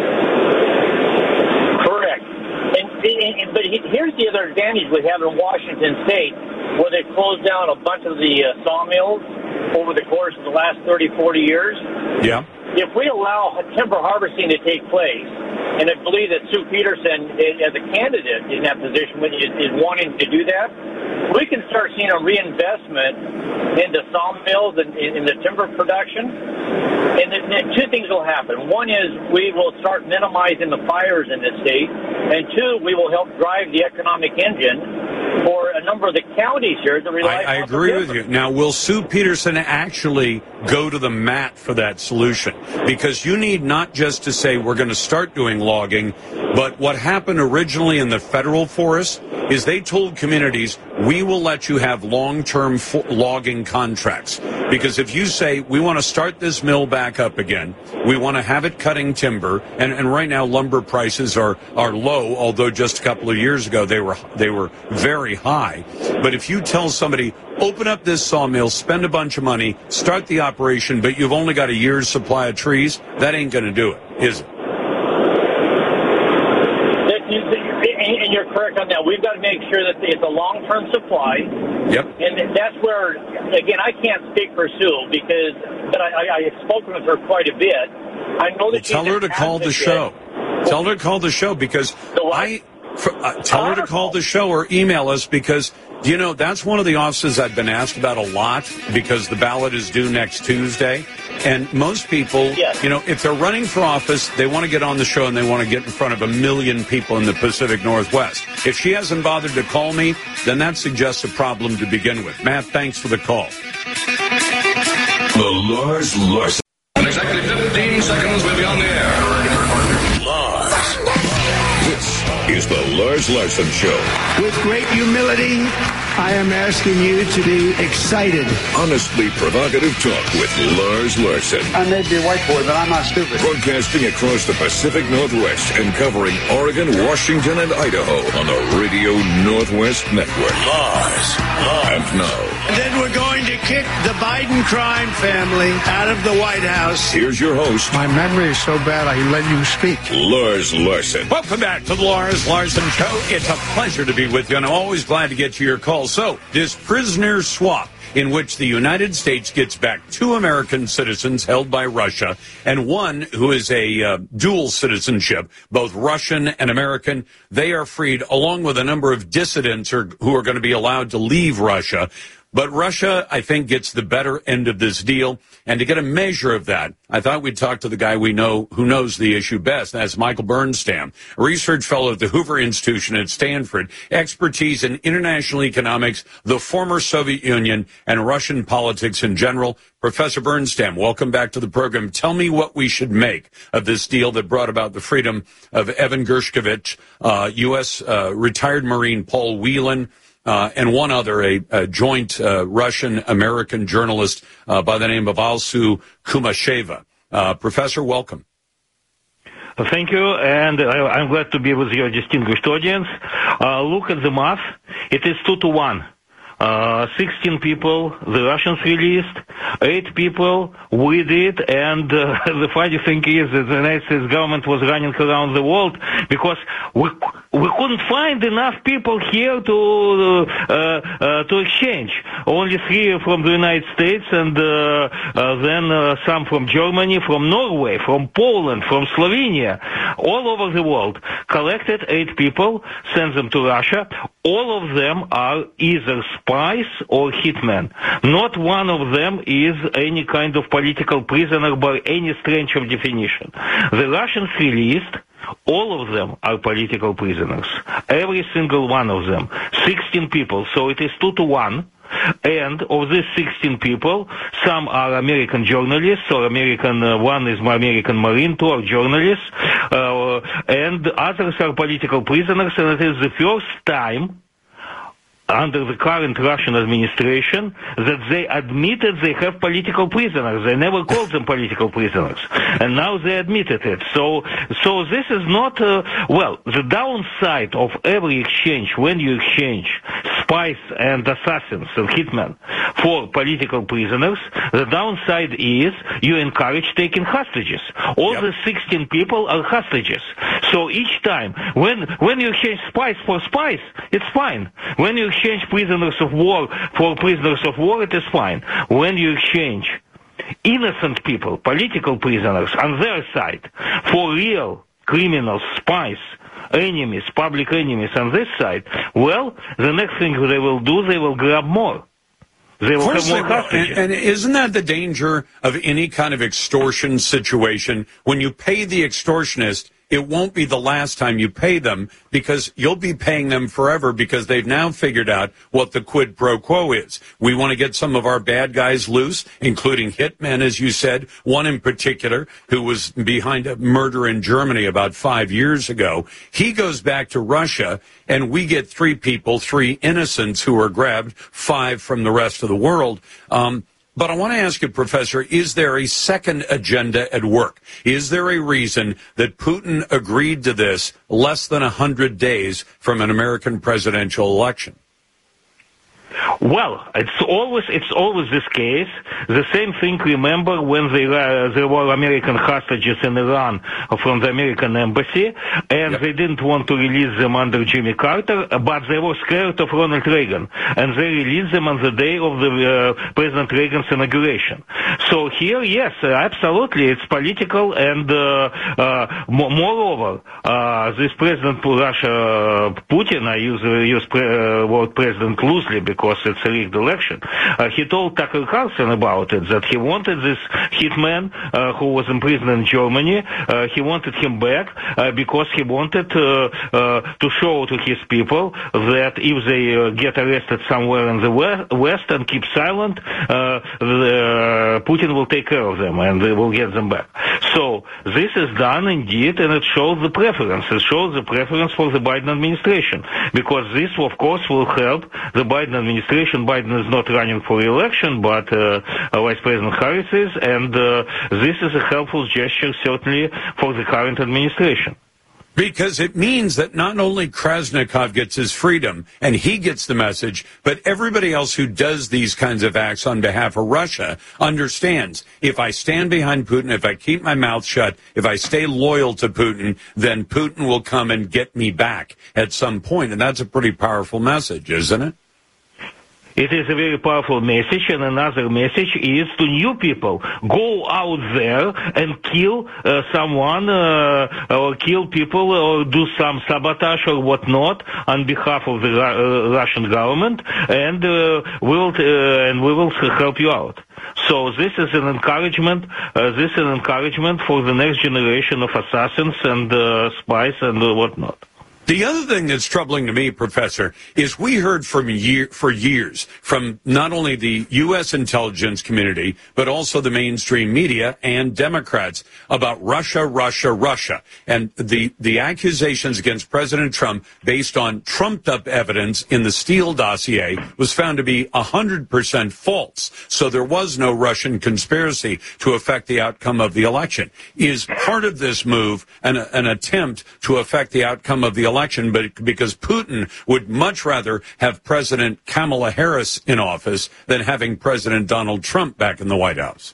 Correct. And, and, but here's the other advantage we have in Washington State, where they closed down a bunch of the uh, sawmills over the course of the last thirty, forty years. Yeah. If we allow timber harvesting to take place, and I believe that Sue Peterson, as a candidate in that position, is wanting to do that, we can start seeing a reinvestment into sawmills and in the timber production. And then two things will happen. One is we will start minimizing the fires in this state, and two, we will help drive the economic engine for a number of the counties here that rely on I, I agree with you. Now, will Sue Peterson actually go to the mat for that solution? Because you need not just to say we're going to start doing logging, but what happened originally in the federal forest is they told communities, we will let you have long-term fo- logging contracts. Because if you say, we want to start this mill back up again, we want to have it cutting timber, and, and right now lumber prices are, are low, although just a couple of years ago they were they were very high. But if you tell somebody, open up this sawmill, spend a bunch of money, start the operation, but you've only got a year's supply of trees, that ain't going to do it, is it? And you're correct on that. We've got to make sure that it's a long-term supply. Yep. And that's where, again, I can't speak for Sue because, but I, I, I have spoken with her quite a bit. I know that well, she's tell her to call the show. Tell her to call the show because I. For, uh, tell her to call the show or email us because, you know, that's one of the offices I've been asked about a lot because the ballot is due next Tuesday. And most people, yes. you know, if they're running for office, they want to get on the show and they want to get in front of a million people in the Pacific Northwest. If she hasn't bothered to call me, then that suggests a problem to begin with. Matt, thanks for the call. The Lars Larson. In exactly fifteen seconds, we'll be on the air. Lars. This is the Lars Larson Show. With great humility, I am asking you to be excited. Honestly provocative talk with Lars Larson. I may be a white boy, but I'm not stupid. Broadcasting across the Pacific Northwest and covering Oregon, Washington, and Idaho on the Radio Northwest Network. Lars. And now. And then we're going to kick the Biden crime family out of the White House. Here's your host. My memory is so bad I let you speak. Lars Larson. Welcome back to the Lars Larson Show. It's a pleasure to be with you, and I'm always glad to get to your calls. So, this prisoner swap in which the United States gets back two American citizens held by Russia and one who is a uh, dual citizenship, both Russian and American, they are freed along with a number of dissidents are, who are going to be allowed to leave Russia. But Russia, I think, gets the better end of this deal. And to get a measure of that, I thought we'd talk to the guy we know who knows the issue best. That's Michael Bernstam, a research fellow at the Hoover Institution at Stanford, expertise in international economics, the former Soviet Union, and Russian politics in general. Professor Bernstam, welcome back to the program. Tell me what we should make of this deal that brought about the freedom of Evan Gershkovich, uh, U S uh, retired Marine Paul Whelan, Uh, and one other, a, a joint uh, Russian-American journalist uh, by the name of Alsu Kumasheva. Uh, Professor, welcome. Thank you, and I, I'm glad to be with your distinguished audience. Uh, look at the math. It is two to one. Uh, sixteen people, the Russians released, eight people, we did, and uh, the funny thing is that the United States government was running around the world because we we couldn't find enough people here to uh, uh, to exchange. Only three from the United States, and uh, uh, then uh, some from Germany, from Norway, from Poland, from Slovenia, all over the world. Collected eight people, sent them to Russia. All of them are either spies or hitmen. Not one of them is any kind of political prisoner by any stretch of definition. The Russians released, all of them are political prisoners. Every single one of them. sixteen people. So it is two to one. And of these sixteen people, some are American journalists, or American, uh, one is American Marine, two are journalists, uh, and others are political prisoners, and it is the first time under the current Russian administration that they admitted they have political prisoners. They never called them political prisoners. And now they admitted it. So, so this is not, uh, well, the downside of every exchange, when you exchange spies and assassins and hitmen for political prisoners, the downside is you encourage taking hostages. All yep. the sixteen people are hostages. So each time, when, when you exchange spies for spies, it's fine. When you exchange prisoners of war for prisoners of war, it is fine. When you exchange innocent people, political prisoners on their side, for real criminals, spies, enemies, public enemies on this side, well, the next thing they will do, they will grab more. They will have more hostages. And, and isn't that the danger of any kind of extortion situation? When you pay the extortionist, it won't be the last time you pay them, because you'll be paying them forever, because they've now figured out what the quid pro quo is. We want to get some of our bad guys loose, including hitmen, as you said, one in particular who was behind a murder in Germany about five years ago. He goes back to Russia, and we get three people, three innocents who are grabbed, five from the rest of the world. Um, But I want to ask you, Professor, is there a second agenda at work? Is there a reason that Putin agreed to this less than one hundred days from an American presidential election? Well, it's always it's always this case. The same thing, remember, when they, uh, there were American hostages in Iran from the American embassy, and yep. they didn't want to release them under Jimmy Carter, but they were scared of Ronald Reagan, and they released them on the day of the uh, President Reagan's inauguration. So here, yes, absolutely, it's political, and uh, uh, moreover, uh, this President of Russia, Putin, I use the use pre- uh, word president loosely because it's a rigged election. Uh, he told Tucker Carlson about it, that he wanted this hitman uh, who was in prison in Germany, uh, he wanted him back uh, because he wanted uh, uh, to show to his people that if they uh, get arrested somewhere in the West and keep silent, uh, the, uh, Putin will take care of them and they will get them back. So this is done indeed, and it shows the preference. It shows the preference for the Biden administration, because this, of course, will help the Biden administration. Biden is not running for re-election, but uh, Vice President Harris is, and uh, this is a helpful gesture, certainly, for the current administration. Because it means that not only Krasnikov gets his freedom, and he gets the message, but everybody else who does these kinds of acts on behalf of Russia understands, if I stand behind Putin, if I keep my mouth shut, if I stay loyal to Putin, then Putin will come and get me back at some point. And that's a pretty powerful message, isn't it? It is a very powerful message, and another message is to new people. Go out there and kill uh, someone, uh, or kill people, or do some sabotage or whatnot on behalf of the uh, Russian government, and uh, we'll uh, and we will help you out. So this is an encouragement. Uh, this is an encouragement for the next generation of assassins and uh, spies and uh, whatnot. The other thing that's troubling to me, Professor, is we heard from year, for years from not only the U S intelligence community, but also the mainstream media and Democrats about Russia, Russia, Russia. And the, the accusations against President Trump based on trumped-up evidence in the Steele dossier was found to be one hundred percent false. So there was no Russian conspiracy to affect the outcome of the election. Is part of this move an, an attempt to affect the outcome of the election? Election, but because Putin would much rather have President Kamala Harris in office than having President Donald Trump back in the White House?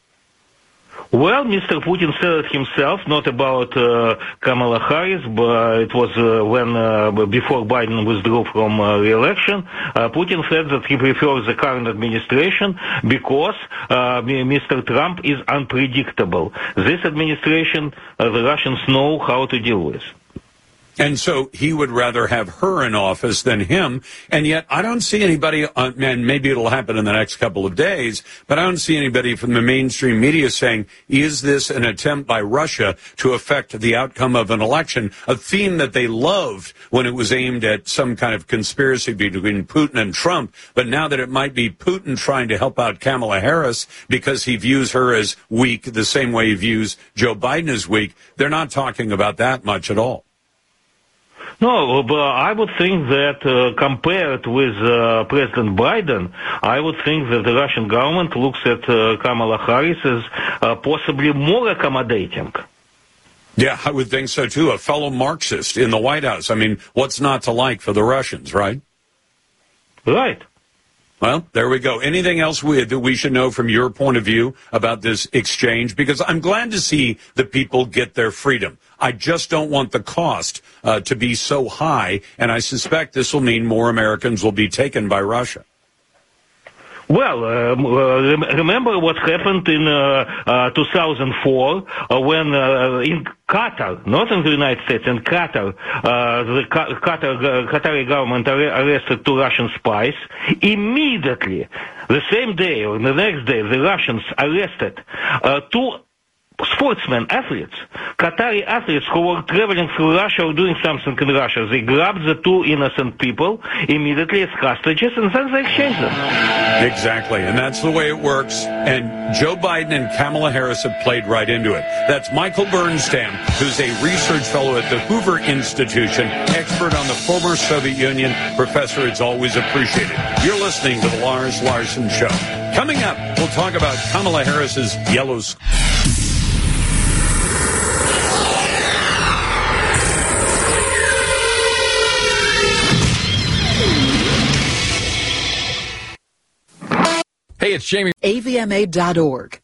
Well, Mister Putin said it himself, not about uh, Kamala Harris, but it was uh, when, uh, before Biden withdrew from uh, re-election, uh, Putin said that he prefers the current administration because uh, Mister Trump is unpredictable. This administration, uh, the Russians know how to deal with. And so he would rather have her in office than him. And yet I don't see anybody, uh, and maybe it'll happen in the next couple of days, but I don't see anybody from the mainstream media saying, is this an attempt by Russia to affect the outcome of an election? A theme that they loved when it was aimed at some kind of conspiracy between Putin and Trump. But now that it might be Putin trying to help out Kamala Harris because he views her as weak the same way he views Joe Biden as weak, they're not talking about that much at all. No, but I would think that uh, compared with uh, President Biden, I would think that the Russian government looks at uh, Kamala Harris as uh, possibly more accommodating. Yeah, I would think so, too. A fellow Marxist in the White House. I mean, what's not to like for the Russians, right? Right. Well, there we go. Anything else we, that we should know from your point of view about this exchange? Because I'm glad to see the people get their freedom. I just don't want the cost uh, to be so high, and I suspect this will mean more Americans will be taken by Russia. Well, um, uh, remember what happened in uh, uh, two thousand four uh, when uh, in Qatar, not in the United States, in Qatar, uh, the Qatar, uh, Qatari government arrested two Russian spies. Immediately, the same day or the next day, the Russians arrested uh, two sportsmen, athletes, Qatari athletes who were traveling through Russia or doing something in Russia. They grabbed the two innocent people immediately as hostages, and then they exchanged them. Exactly, and that's the way it works. And Joe Biden and Kamala Harris have played right into it. That's Michael Bernstam, who's a research fellow at the Hoover Institution, expert on the former Soviet Union. Professor, it's always appreciated. You're listening to the Lars Larson Show. Coming up, we'll talk about Kamala Harris's yellow school. Hey, it's Jamie. A V M A dot org.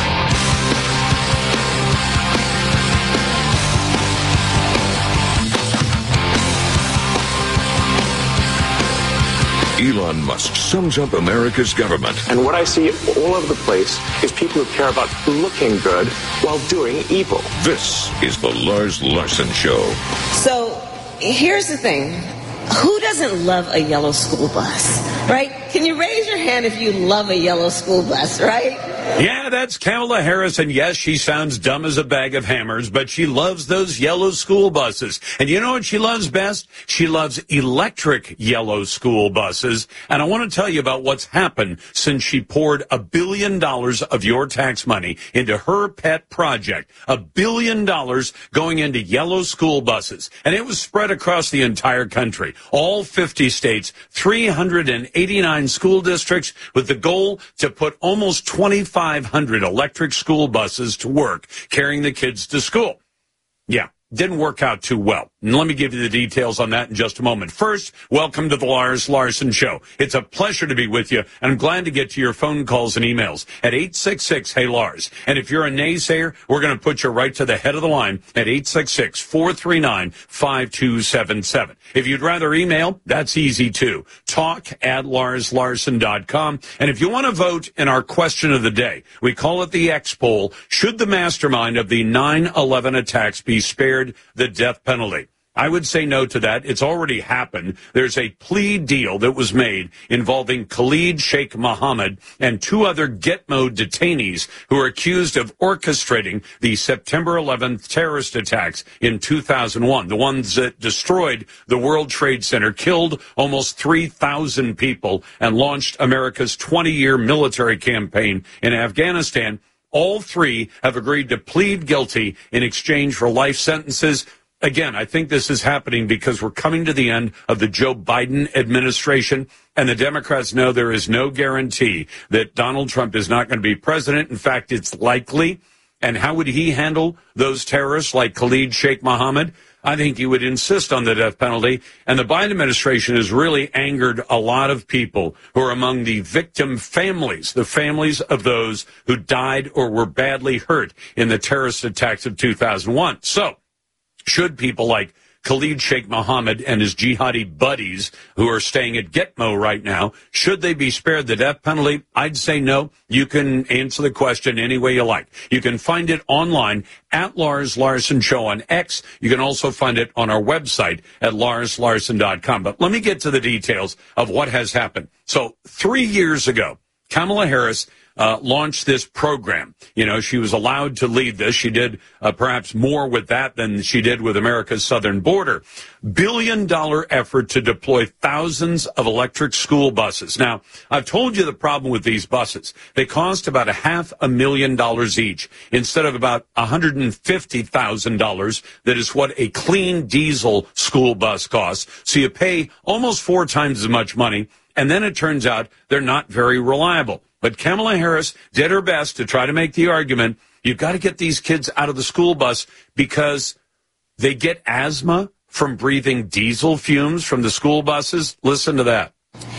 Elon Musk sums up America's government. And what I see all over the place is people who care about looking good while doing evil. This is the Lars Larson Show. So, here's the thing. Who doesn't love a yellow school bus, right? Can you raise your hand if you love a yellow school bus, right? Yeah, that's Kamala Harris, and yes, she sounds dumb as a bag of hammers, but she loves those yellow school buses. And you know what she loves best? She loves electric yellow school buses. And I want to tell you about what's happened since she poured a billion dollars of your tax money into her pet project. A billion dollars going into yellow school buses. And it was spread across the entire country. All fifty states, three hundred eighty-nine school districts, with the goal to put almost twenty-five hundred electric school buses to work, carrying the kids to school. Yeah, didn't work out too well. And let me give you the details on that in just a moment. First, welcome to the Lars Larson Show. It's a pleasure to be with you, and I'm glad to get to your phone calls and emails at eight six six, hey Lars. And if you're a naysayer, we're going to put you right to the head of the line at eight six six, four three nine, five two seven seven. If you'd rather email, that's easy too. Talk at lars larson dot com. And if you want to vote in our question of the day, we call it the X poll. Should the mastermind of the nine eleven attacks be spared the death penalty? I would say no to that. It's already happened. There's a plea deal that was made involving Khalid Sheikh Mohammed and two other Gitmo detainees who are accused of orchestrating the September eleventh terrorist attacks in two thousand one, the ones that destroyed the World Trade Center, killed almost three thousand people, and launched America's twenty-year military campaign in Afghanistan. All three have agreed to plead guilty in exchange for life sentences. Again, I think this is happening because we're coming to the end of the Joe Biden administration, and the Democrats know there is no guarantee that Donald Trump is not going to be president. In fact, it's likely. And how would he handle those terrorists like Khalid Sheikh Mohammed? I think he would insist on the death penalty. And the Biden administration has really angered a lot of people who are among the victim families, the families of those who died or were badly hurt in the terrorist attacks of two thousand one. So, should people like Khalid Sheikh Mohammed and his jihadi buddies who are staying at Gitmo right now, should they be spared the death penalty? I'd say no. You can answer the question any way you like. You can find it online at Lars Larson Show on X. You can also find it on our website at lars larson dot com. But let me get to the details of what has happened. So three years ago, Kamala Harris Uh, launched this program. You know, she was allowed to lead this. She did uh, perhaps more with that than she did with America's southern border. Billion dollar effort to deploy thousands of electric school buses. Now, I've told you the problem with these buses. They cost about a half a million dollars each instead of about one hundred fifty thousand dollars. That is what a clean diesel school bus costs. So you pay almost four times as much money, and then it turns out they're not very reliable. But Kamala Harris did her best to try to make the argument, you've got to get these kids out of the school bus because they get asthma from breathing diesel fumes from the school buses. Listen to that.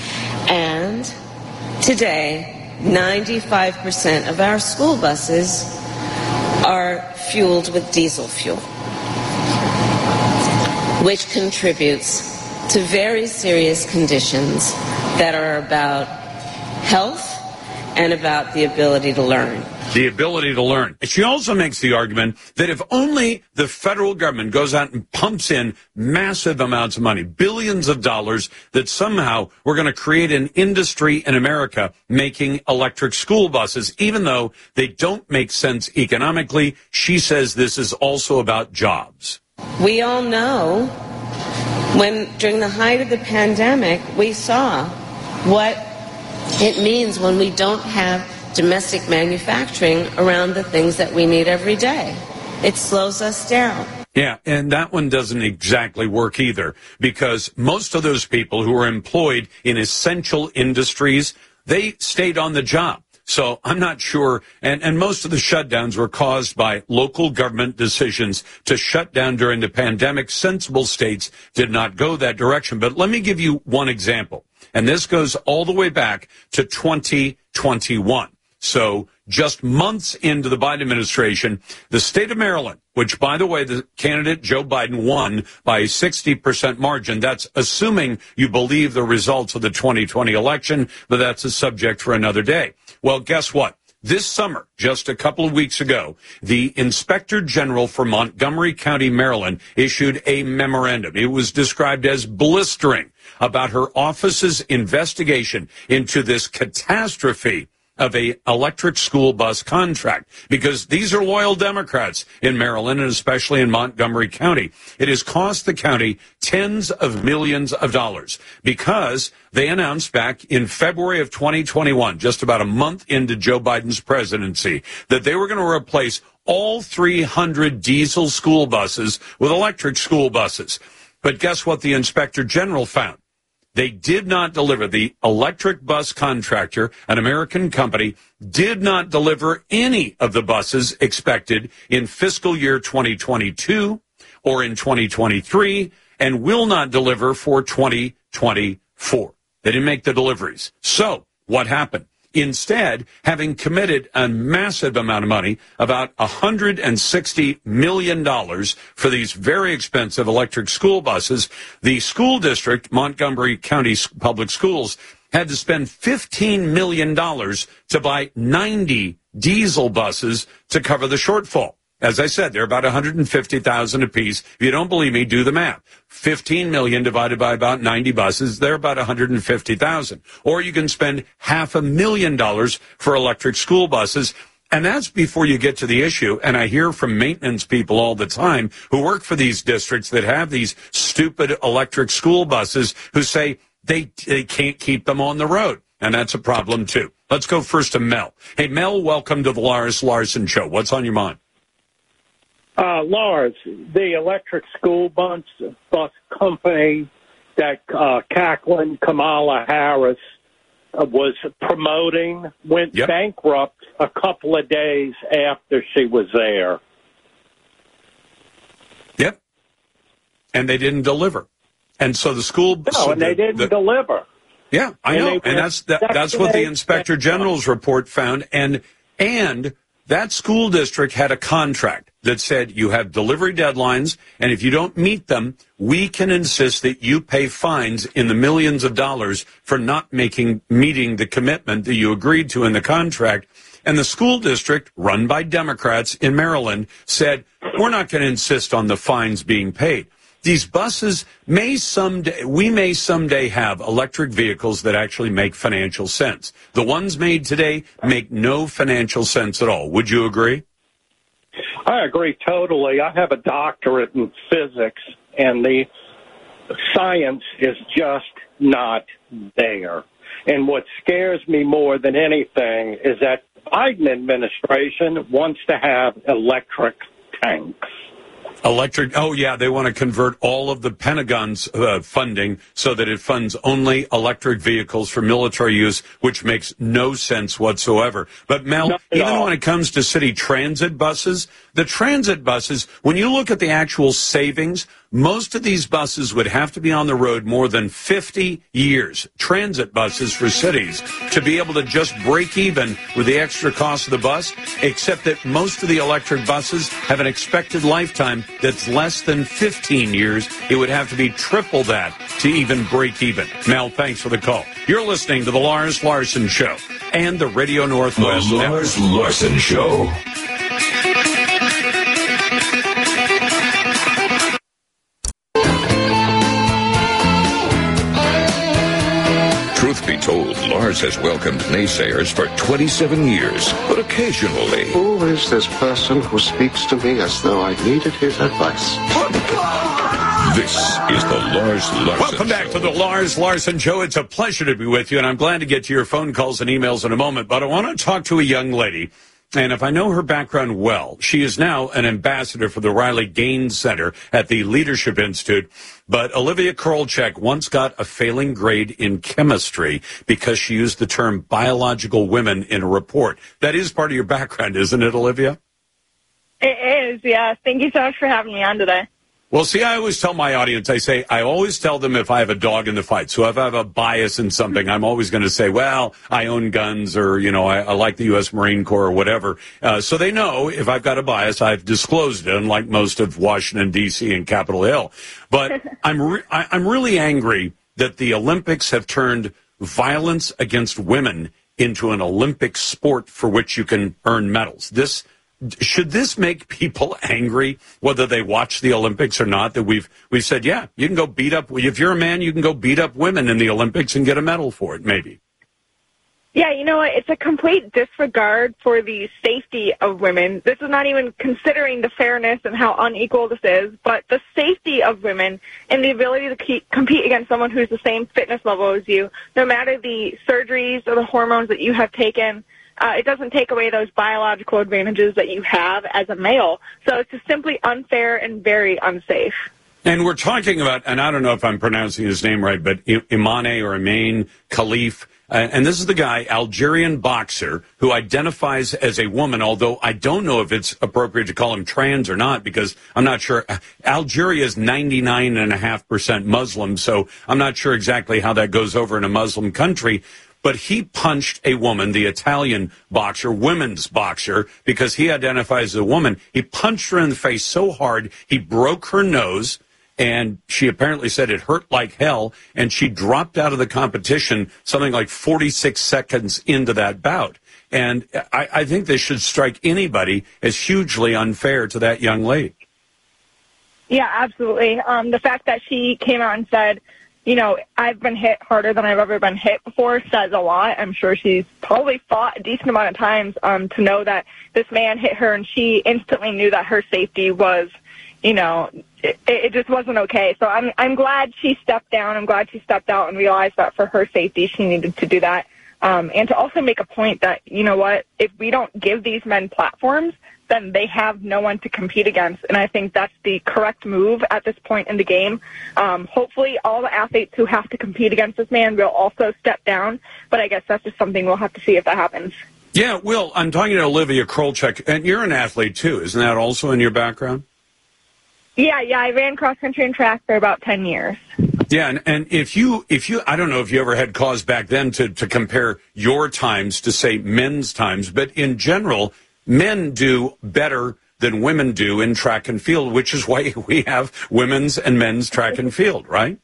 And today, ninety-five percent of our school buses are fueled with diesel fuel, which contributes to very serious conditions that are about health and about the ability to learn. The ability to learn. She also makes the argument that if only the federal government goes out and pumps in massive amounts of money, billions of dollars, that somehow we're going to create an industry in America making electric school buses, even though they don't make sense economically. She says this is also about jobs. We all know when, during the height of the pandemic, we saw what it means when we don't have domestic manufacturing around the things that we need every day. It slows us down. Yeah, and that one doesn't exactly work either, because most of those people who are employed in essential industries, they stayed on the job. So I'm not sure, and, and most of the shutdowns were caused by local government decisions to shut down during the pandemic. Sensible states did not go that direction. But let me give you one example, and this goes all the way back to twenty twenty-one. So just months into the Biden administration, the state of Maryland, which, by the way, the candidate Joe Biden won by a sixty percent margin. That's assuming you believe the results of the twenty twenty election, but that's a subject for another day. Well, guess what? This summer, just a couple of weeks ago, the Inspector General for Montgomery County, Maryland, issued a memorandum. It was described as blistering about her office's investigation into this catastrophe of a electric school bus contract, because these are loyal Democrats in Maryland and especially in Montgomery County. It has cost the county tens of millions of dollars because they announced back in February of twenty twenty-one, just about a month into Joe Biden's presidency, that they were going to replace all three hundred diesel school buses with electric school buses. But guess what the Inspector General found? They did not deliver. The electric bus contractor, an American company, did not deliver any of the buses expected in fiscal year twenty twenty-two or in twenty twenty-three, and will not deliver for twenty twenty-four. They didn't make the deliveries. So what happened? Instead, having committed a massive amount of money, about one hundred sixty million dollars for these very expensive electric school buses, the school district, Montgomery County Public Schools, had to spend fifteen million dollars to buy ninety diesel buses to cover the shortfall. As I said, they're about one hundred fifty thousand dollars apiece. If you don't believe me, do the math. fifteen million dollars divided by about ninety buses, they're about one hundred fifty thousand dollars. Or you can spend half a million dollars for electric school buses. And that's before you get to the issue. And I hear from maintenance people all the time who work for these districts that have these stupid electric school buses who say they, they can't keep them on the road. And that's a problem, too. Let's go first to Mel. Hey, Mel, welcome to the Lars Larson Show. What's on your mind? Uh, Lars, the electric school bus, bus company that uh, Kaklin Kamala Harris uh, was promoting went yep. bankrupt a couple of days after she was there. Yep. And they didn't deliver. And so the school... No, so and the, they didn't the, deliver. Yeah, I and know. And that's that, that's what the Inspector General's report found. And and... that school district had a contract that said you have delivery deadlines, and if you don't meet them, we can insist that you pay fines in the millions of dollars for not making meeting the commitment that you agreed to in the contract. And the school district, run by Democrats in Maryland, said, we're not going to insist on the fines being paid. These buses may someday, we may someday have electric vehicles that actually make financial sense. The ones made today make no financial sense at all. Would you agree? I agree totally. I have a doctorate in physics, and the science is just not there. And what scares me more than anything is that the Biden administration wants to have electric tanks. Electric, oh yeah, they want to convert all of the Pentagon's uh, funding so that it funds only electric vehicles for military use, which makes no sense whatsoever. But Mel, Not even all. when it comes to city transit buses, the transit buses, when you look at the actual savings, most of these buses would have to be on the road more than fifty years, transit buses for cities, to be able to just break even with the extra cost of the bus, except that most of the electric buses have an expected lifetime that's less than fifteen years. It would have to be triple that to even break even. Mel, thanks for the call. You're listening to the Lars Larson Show. and the Radio Northwest. The Lars Larson Show. Truth be told, Lars has welcomed naysayers for twenty-seven years, but occasionally... Who is this person who speaks to me as though I needed his advice? This is the Lars Larson Welcome back Show. to the Lars Larson Show. It's a pleasure to be with you, and I'm glad to get to your phone calls and emails in a moment, but I want to talk to a young lady. And if I know her background well, she is now an ambassador for the Riley Gaines Center at the Leadership Institute. But Olivia Krolczyk once got a failing grade in chemistry because she used the term biological women in a report. That is part of your background, isn't it, Olivia? It is, yes. Thank you so much for having me on today. Well, see, I always tell my audience, I say, I always tell them if I have a dog in the fight. So if I have a bias in something, I'm always going to say, well, I own guns or, you know, I, I like the U S Marine Corps or whatever. Uh, so they know if I've got a bias, I've disclosed it, unlike most of Washington, D C and Capitol Hill. But I'm, re- I, I'm really angry that the Olympics have turned violence against women into an Olympic sport for which you can earn medals. This Should this make people angry, whether they watch the Olympics or not, that we've we've said, yeah, you can go beat up, if you're a man, you can go beat up women in the Olympics and get a medal for it, maybe? Yeah, you know what? It's a complete disregard for the safety of women. This is not even considering the fairness and how unequal this is, but the safety of women and the ability to keep, compete against someone who's the same fitness level as you, no matter the surgeries or the hormones that you have taken. Uh, it doesn't take away those biological advantages that you have as a male. So it's just simply unfair and very unsafe. And we're talking about, and I don't know if I'm pronouncing his name right, but Imane or Imane Khalif. Uh, and this is the guy, Algerian boxer, who identifies as a woman, although I don't know if it's appropriate to call him trans or not, because I'm not sure. Algeria is ninety-nine point five percent Muslim, so I'm not sure exactly how that goes over in a Muslim country. But he punched a woman, the Italian boxer, women's boxer, because he identifies as a woman. He punched her in the face so hard, he broke her nose, and she apparently said it hurt like hell, and she dropped out of the competition something like forty-six seconds into that bout. And I, I think this should strike anybody as hugely unfair to that young lady. Yeah, absolutely. Um, the fact that she came out and said, you know, I've been hit harder than I've ever been hit before says a lot. I'm sure she's probably fought a decent amount of times um, to know that this man hit her, and she instantly knew that her safety was, you know, it, it just wasn't okay. So I'm I'm glad she stepped down. I'm glad she stepped out and realized that for her safety, she needed to do that. Um, and to also make a point that, you know what, if we don't give these men platforms, then they have no one to compete against. And I think that's the correct move at this point in the game. Um, hopefully all the athletes who have to compete against this man will also step down. But I guess that's just something we'll have to see if that happens. Yeah, Will, I'm talking to Olivia Krolczyk, and you're an athlete too. Isn't that also in your background? Yeah, yeah, I ran cross country and track for about ten years. Yeah, and, and if you, if you, I don't know if you ever had cause back then to, to compare your times to, say, men's times, but in general, men do better than women do in track and field, which is why we have women's and men's track and field, right?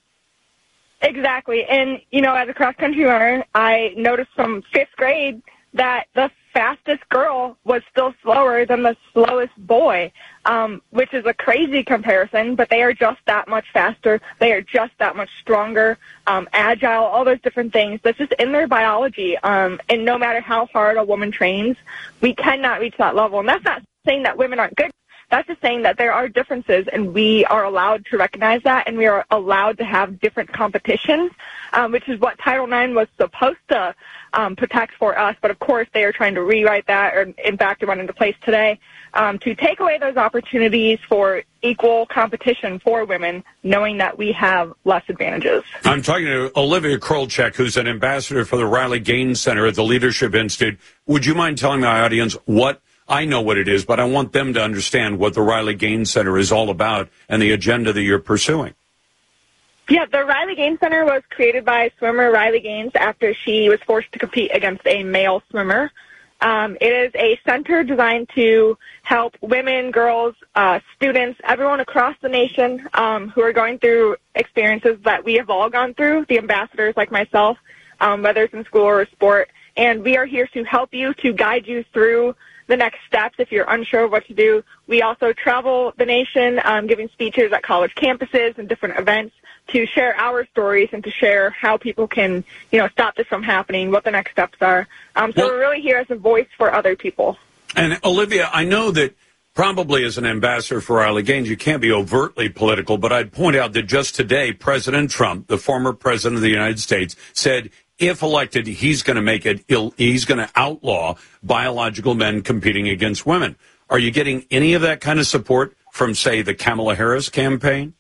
Exactly. And, you know, as a cross-country runner, I noticed from fifth grade that the fastest girl was still slower than the slowest boy, um, which is a crazy comparison, but they are just that much faster. They are just that much stronger, um, agile, all those different things. That's just in their biology. Um, and no matter how hard a woman trains, we cannot reach that level. And that's not saying that women aren't good. That's just saying that there are differences, and we are allowed to recognize that, and we are allowed to have different competitions, um, which is what Title nine was supposed to um, protect for us. But, of course, they are trying to rewrite that, or, in fact, it went into place today, um, to take away those opportunities for equal competition for women, knowing that we have less advantages. I'm talking to Olivia Krolczyk, who's an ambassador for the Riley Gaines Center at the Leadership Institute. Would you mind telling my audience what I know what it is, but I want them to understand what the Riley Gaines Center is all about and the agenda that you're pursuing. Yeah, the Riley Gaines Center was created by swimmer Riley Gaines after she was forced to compete against a male swimmer. Um, it is a center designed to help women, girls, uh, students, everyone across the nation um, who are going through experiences that we have all gone through, the ambassadors like myself, um, whether it's in school or sport. and we are here to help you, to guide you through the next steps if you're unsure of what to do. We also travel the nation, um, giving speeches at college campuses and different events to share our stories and to share how people can, you know, stop this from happening, what the next steps are. Um, so well, we're really here as a voice for other people. And, Olivia, I know that probably as an ambassador for Riley Gaines, you can't be overtly political, but I'd point out that just today, President Trump, the former president of the United States, said if elected, he's going to make it, Ill, he's going to outlaw biological men competing against women. Are you getting any of that kind of support from, say, the Kamala Harris campaign?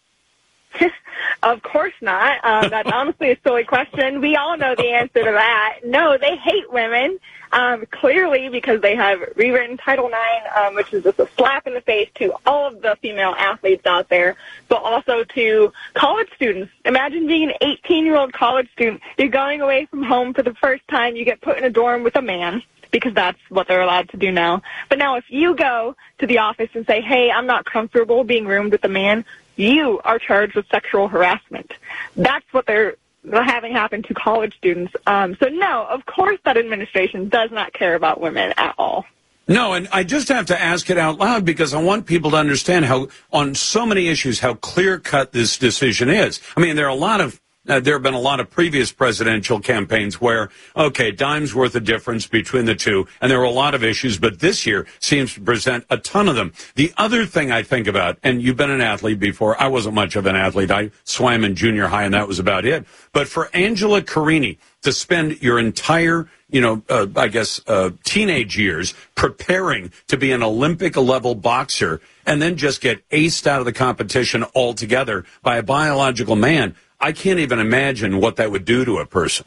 Of course not. Um, that's honestly a silly question. We all know the answer to that. No, they hate women, um, clearly because they have rewritten Title nine, um, which is just a slap in the face to all of the female athletes out there, but also to college students. Imagine being an eighteen-year-old college student. You're going away from home for the first time. You get put in a dorm with a man, because that's what they're allowed to do now. But now if you go to the office and say, hey, I'm not comfortable being roomed with a man, you are charged with sexual harassment. That's what they're having happen to college students. Um, so, no, of course that administration does not care about women at all. No, and I just have to ask it out loud because I want people to understand how, on so many issues, how clear-cut this decision is. I mean, there are a lot of Uh, there have been a lot of previous presidential campaigns where, okay, dime's worth of difference between the two, and there were a lot of issues, but this year seems to present a ton of them. The other thing I think about, and you've been an athlete before, I wasn't much of an athlete. I swam in junior high, and that was about it. But for Angela Carini to spend your entire, you know, uh, I guess, uh, teenage years preparing to be an Olympic-level boxer and then just get aced out of the competition altogether by a biological man, I can't even imagine what that would do to a person.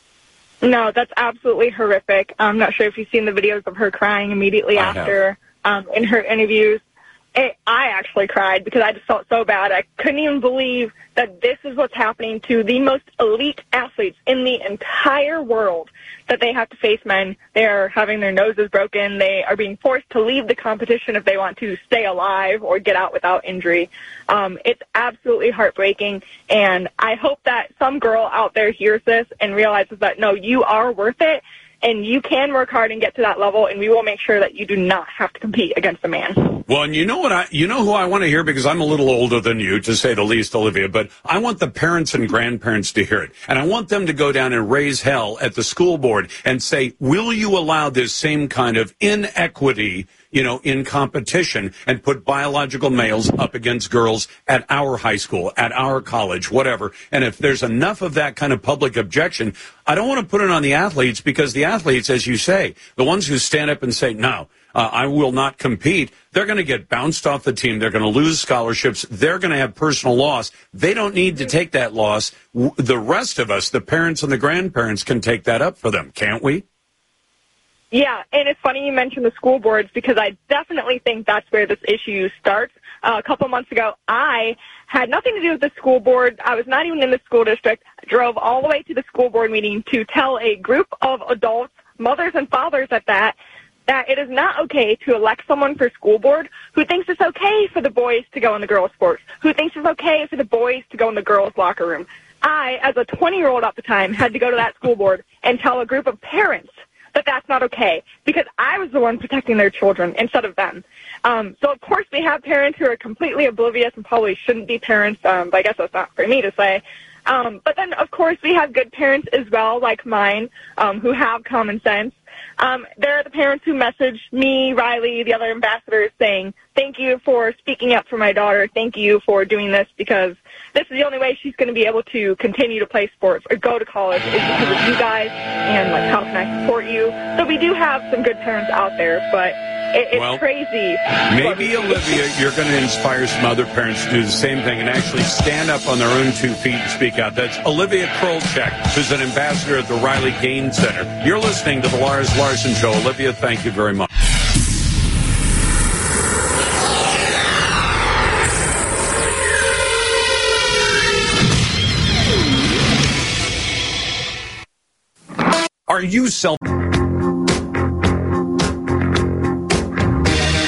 No, that's absolutely horrific. I'm not sure if you've seen the videos of her crying immediately I after um, in her interviews. It, I actually cried because I just felt so bad. I couldn't even believe that this is what's happening to the most elite athletes in the entire world, that they have to face men. They are having their noses broken. They are being forced to leave the competition if they want to stay alive or get out without injury. Um, it's absolutely heartbreaking, and I hope that some girl out there hears this and realizes that, no, you are worth it, and you can work hard and get to that level, and we will make sure that you do not have to compete against a man. Well, and you know what I, you know who I want to hear, because I'm a little older than you, to say the least, Olivia, but I want the parents and grandparents to hear it. And I want them to go down and raise hell at the school board and say, will you allow this same kind of inequity, you know, in competition, and put biological males up against girls at our high school, at our college, whatever. And if there's enough of that kind of public objection, I don't want to put it on the athletes, because the athletes, as you say, the ones who stand up and say, no, uh, I will not compete, they're going to get bounced off the team. They're going to lose scholarships. They're going to have personal loss. They don't need to take that loss. The rest of us, the parents and the grandparents, can take that up for them, can't we? Yeah, and it's funny you mentioned the school boards, because I definitely think that's where this issue starts. Uh, a couple months ago, I had nothing to do with the school board. I was not even in the school district. I drove all the way to the school board meeting to tell a group of adults, mothers and fathers at that, that it is not okay to elect someone for school board who thinks it's okay for the boys to go in the girls' sports, who thinks it's okay for the boys to go in the girls' locker room. I, as a twenty-year-old at the time, had to go to that school board and tell a group of parents that that's not okay, because I was the one protecting their children instead of them. Um, so, of course, we have parents who are completely oblivious and probably shouldn't be parents, um, but I guess that's not for me to say. Um, but then, of course, we have good parents as well, like mine, um, who have common sense. Um, there are the parents who message me, Riley, the other ambassadors, saying, thank you for speaking up for my daughter. Thank you for doing this, because this is the only way she's going to be able to continue to play sports or go to college is because of you guys, and, like, how can I support you? So we do have some good parents out there, but it, it's well, crazy. Maybe, Olivia, you're going to inspire some other parents to do the same thing and actually stand up on their own two feet and speak out. That's Olivia Krolchek, who's an ambassador at the Riley Gaines Center. You're listening to the Lars Larson Show. Olivia, thank you very much. Are you self... So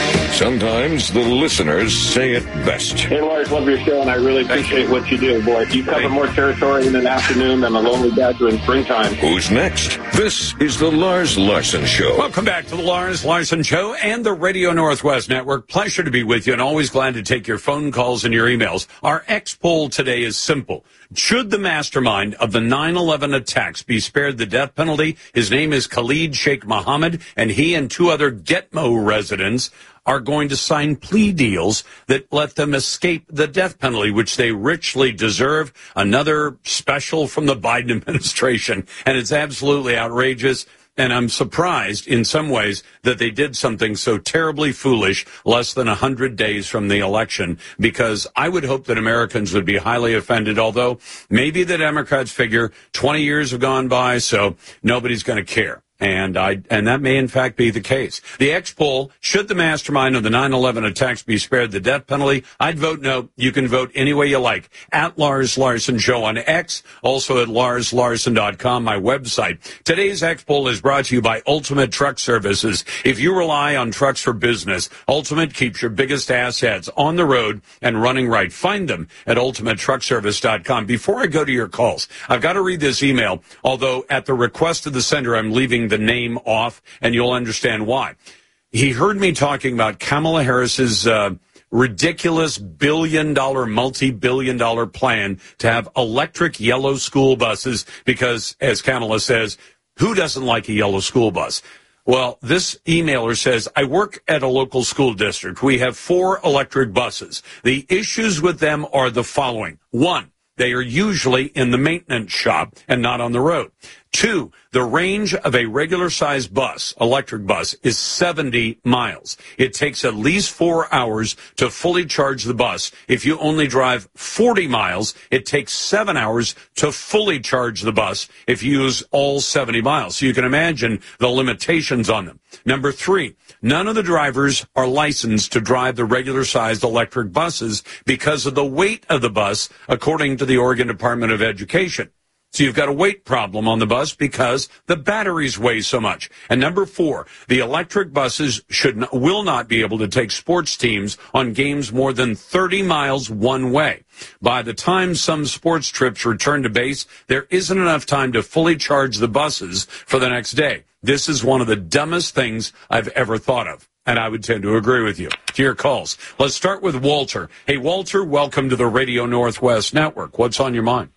Sometimes the listeners say it best. Hey, Lars, love your show, and I really appreciate what you do, boy. You cover more territory in an afternoon than a lonely badger in springtime. Who's next? This is the Lars Larson Show. Welcome back to the Lars Larson Show and the Radio Northwest Network. Pleasure to be with you, and always glad to take your phone calls and your emails. Our X poll today is simple. Should the mastermind of the nine eleven attacks be spared the death penalty? His name is Khalid Sheikh Mohammed, and he and two other Gitmo residents are going to sign plea deals that let them escape the death penalty, which they richly deserve. Another special from the Biden administration, and it's absolutely outrageous. And I'm surprised in some ways that they did something so terribly foolish less than one hundred days from the election, because I would hope that Americans would be highly offended, although maybe the Democrats figure twenty years have gone by, so nobody's going to care. And I, and that may in fact be the case. The X poll, should the mastermind of the nine eleven attacks be spared the death penalty? I'd vote no. You can vote any way you like. At Lars Larson Show on X, also at lars larson dot com, my website. Today's X poll is brought to you by Ultimate Truck Services. If you rely on trucks for business, Ultimate keeps your biggest assets on the road and running right. Find them at ultimate truck service dot com. Before I go to your calls, I've got to read this email, although at the request of the sender, I'm leaving the name off, and you'll understand why. He heard me talking about Kamala Harris's uh, ridiculous billion-dollar, multi-billion-dollar plan to have electric yellow school buses because, as Kamala says, who doesn't like a yellow school bus? Well, this emailer says, I work at a local school district. We have four electric buses. The issues with them are the following. One, they are usually in the maintenance shop and not on the road. Two, the range of a regular-sized bus, electric bus, is seventy miles. It takes at least four hours to fully charge the bus. If you only drive forty miles, it takes seven hours to fully charge the bus if you use all seventy miles. So you can imagine the limitations on them. Number three, none of the drivers are licensed to drive the regular-sized electric buses because of the weight of the bus, according to the Oregon Department of Education. So you've got a weight problem on the bus because the batteries weigh so much. And number four, the electric buses should not, will not be able to take sports teams on games more than thirty miles one way. By the time some sports trips return to base, there isn't enough time to fully charge the buses for the next day. This is one of the dumbest things I've ever thought of. And I would tend to agree with you. To your calls. Let's start with Walter. Hey, Walter, welcome to the Radio Northwest Network. What's on your mind?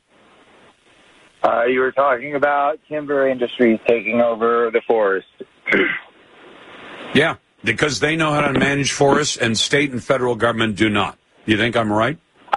Uh, you were talking about timber industries taking over the forest. Yeah, because they know how to manage forests and state and federal government do not. You think I'm right?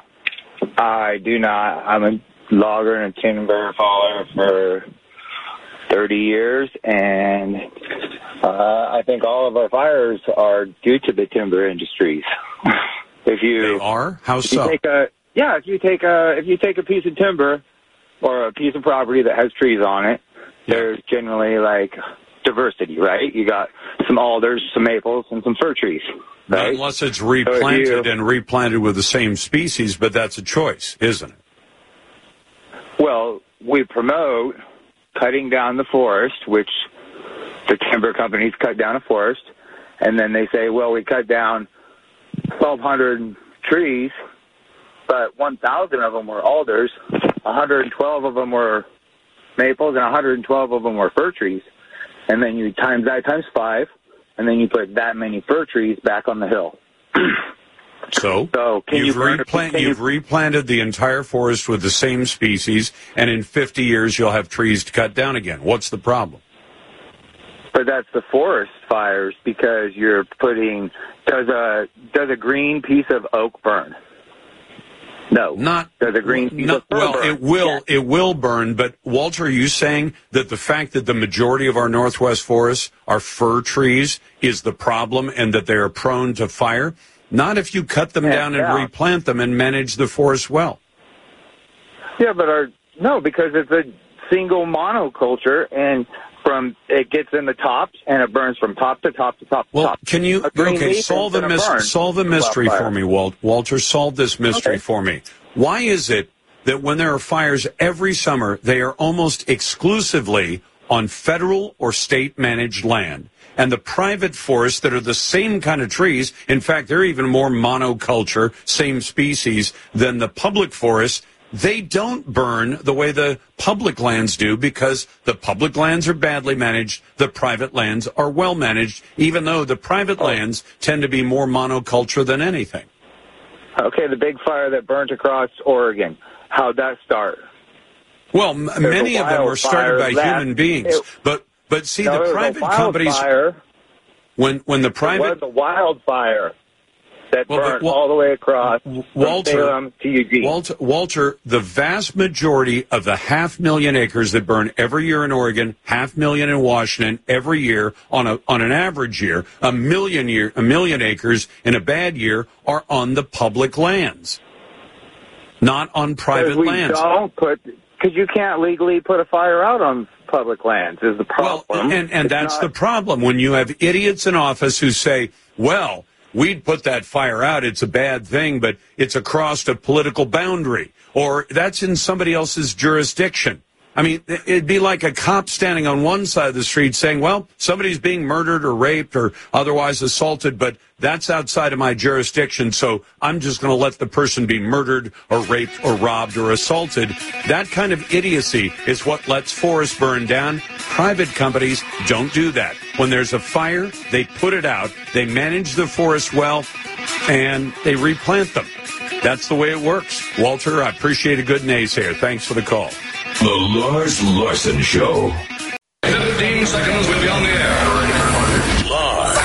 I do not. I'm a logger and a timber hauler for thirty years, and uh, I think all of our fires are due to the timber industries. If you they are? How if so? You take a, yeah, if you take a if you take a piece of timber or a piece of property that has trees on it, there's generally like diversity, right? You got some alders, some maples, and some fir trees. Right? Unless it's replanted so you, and replanted with the same species, but that's a choice, isn't it? Well, we promote cutting down the forest, which the timber companies cut down a forest, and then they say, well, we cut down twelve hundred trees, but one thousand of them were alders, one hundred twelve of them were maples, and one hundred twelve of them were fir trees. And then you times that times five, and then you put that many fir trees back on the hill. So, so can you've, you burn, replant, can you've you, replanted the entire forest with the same species, and in fifty years you'll have trees to cut down again. What's the problem? But that's the forest fires, because you're putting, does a, does a green piece of oak burn? No. Not, does a green piece not, of fir well, burn? it will, it will burn, but Walter, are you saying that the fact that the majority of our Northwest forests are fir trees is the problem and that they are prone to fire? Not if you cut them yeah, down and yeah. replant them and manage the forest well. Yeah, but our, no, because it's a single monoculture, and from it gets in the tops and it burns from top to top to top to well, top. can you okay solve the mis- solve the mystery for me, Walt, Walter? Solve this mystery okay. for me. Why is it that when there are fires every summer, they are almost exclusively on federal or state managed land, and the private forests that are the same kind of trees. In fact, they're even more monoculture, same species, than the public forests. They don't burn the way the public lands do because the public lands are badly managed, the private lands are well managed, even though the private lands tend to be more monoculture than anything. Okay, the big fire that burnt across Oregon, how'd that start? Well, m- many of them were started by that, human beings, it, but but see, no, the private a companies, when when the private, it was a wildfire that well, burned but, well, all the way across Walter, from Salem to Eugene. Walter, Walter, the vast majority of the half million acres that burn every year in Oregon, half million in Washington every year on a on an average year, a million year, a million acres in a bad year are on the public lands, not on private we lands. Don't put because you can't legally put a fire out on public lands. Is the problem? Well, and and it's that's not... the problem when you have idiots in office who say, well, we'd put that fire out. It's a bad thing, but it's across a political boundary, or that's in somebody else's jurisdiction. I mean, it'd be like a cop standing on one side of the street saying, well, somebody's being murdered or raped or otherwise assaulted, but that's outside of my jurisdiction, so I'm just going to let the person be murdered or raped or robbed or assaulted. That kind of idiocy is what lets forests burn down. Private companies don't do that. When there's a fire, they put it out, they manage the forest well, and they replant them. That's the way it works. Walter, I appreciate a good naysayer. Thanks for the call. The Lars Larson Show. Fifteen seconds, we'll be on the air. Lars.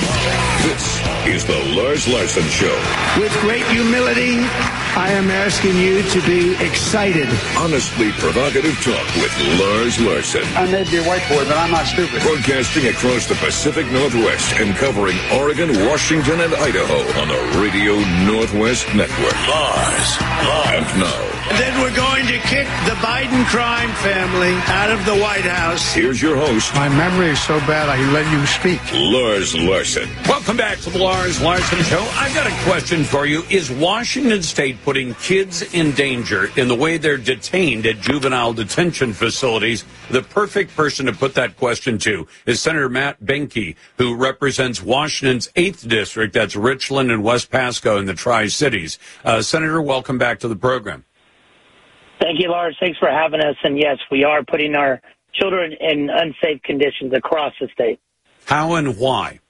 This is the Lars Larson Show. With great humility, I am asking you to be excited. Honestly provocative talk with Lars Larson. I may be a white boy, but I'm not stupid. Broadcasting across the Pacific Northwest and covering Oregon, Washington, and Idaho on the Radio Northwest Network. Lars. Lars. And now. And then we're going to kick the Biden crime family out of the White House. Here's your host. My memory is so bad I let you speak. Lars Larson. Welcome back to the Lars Larson Show. I've got a question for you. Is Washington State putting kids in danger in the way they're detained at juvenile detention facilities? The perfect person to put that question to is Senator Matt Benke, who represents Washington's eighth District. That's Richland and West Pasco in the Tri-Cities. Uh, Senator, welcome back to the program. Thank you, Lars. Thanks for having us. And yes, we are putting our children in unsafe conditions across the state. How and why?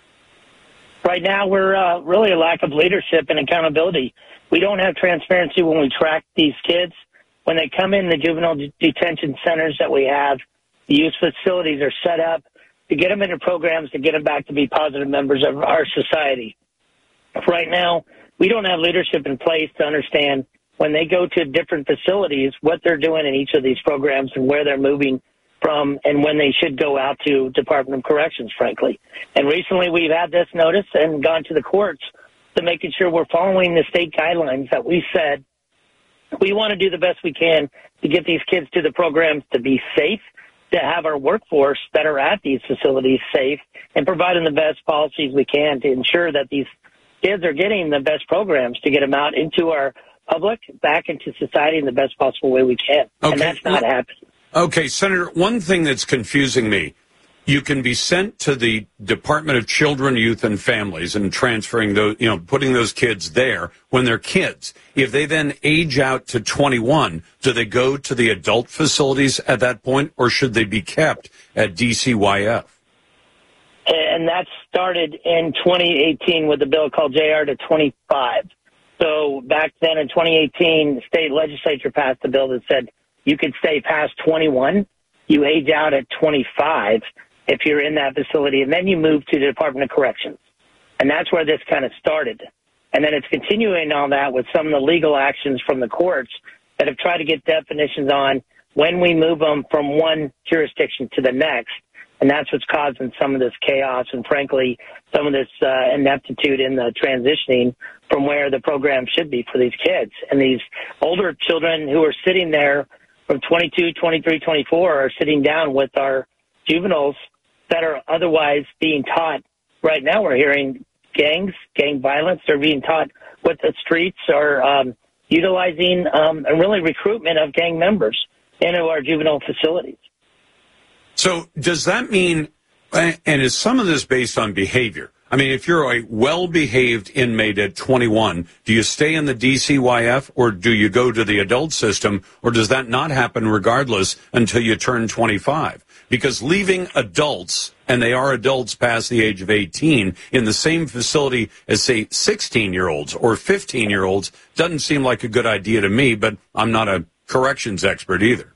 Right now, we're uh, really a lack of leadership and accountability. We don't have transparency when we track these kids. When they come in the juvenile d- detention centers that we have, the youth facilities are set up to get them into programs to get them back to be positive members of our society. Right now, we don't have leadership in place to understand when they go to different facilities, what they're doing in each of these programs and where they're moving from and when they should go out to Department of Corrections, frankly. And recently we've had this notice and gone to the courts to making sure we're following the state guidelines that we said we want to do the best we can to get these kids to the programs to be safe, to have our workforce that are at these facilities safe, and providing the best policies we can to ensure that these kids are getting the best programs to get them out into our public, back into society in the best possible way we can. Okay. And that's not happening. Okay, Senator, one thing that's confusing me, you can be sent to the Department of Children, Youth, and Families and transferring those, you know, putting those kids there when they're kids. If they then age out to twenty-one, do they go to the adult facilities at that point, or should they be kept at D C Y F? And that started in twenty eighteen with a bill called J R to twenty-five. So back then in twenty eighteen, the state legislature passed a bill that said you could stay past twenty-one. You age out at twenty-five if you're in that facility, and then you move to the Department of Corrections. And that's where this kind of started. And then it's continuing on that with some of the legal actions from the courts that have tried to get definitions on when we move them from one jurisdiction to the next. And that's what's causing some of this chaos and, frankly, some of this uh, ineptitude in the transitioning from where the program should be for these kids. And these older children who are sitting there from twenty-two, twenty-three, twenty-four are sitting down with our juveniles that are otherwise being taught. Right now we're hearing gangs, gang violence. They're being taught what the streets are um, utilizing um, and really recruitment of gang members into our juvenile facilities. So does that mean And is some of this based on behavior? I mean, if you're a well-behaved inmate at twenty-one, do you stay in the D C Y F or do you go to the adult system, or does that not happen regardless until you turn twenty-five? Because leaving adults, and they are adults past the age of eighteen, in the same facility as, say, sixteen-year-olds or fifteen-year-olds doesn't seem like a good idea to me, but I'm not a corrections expert either.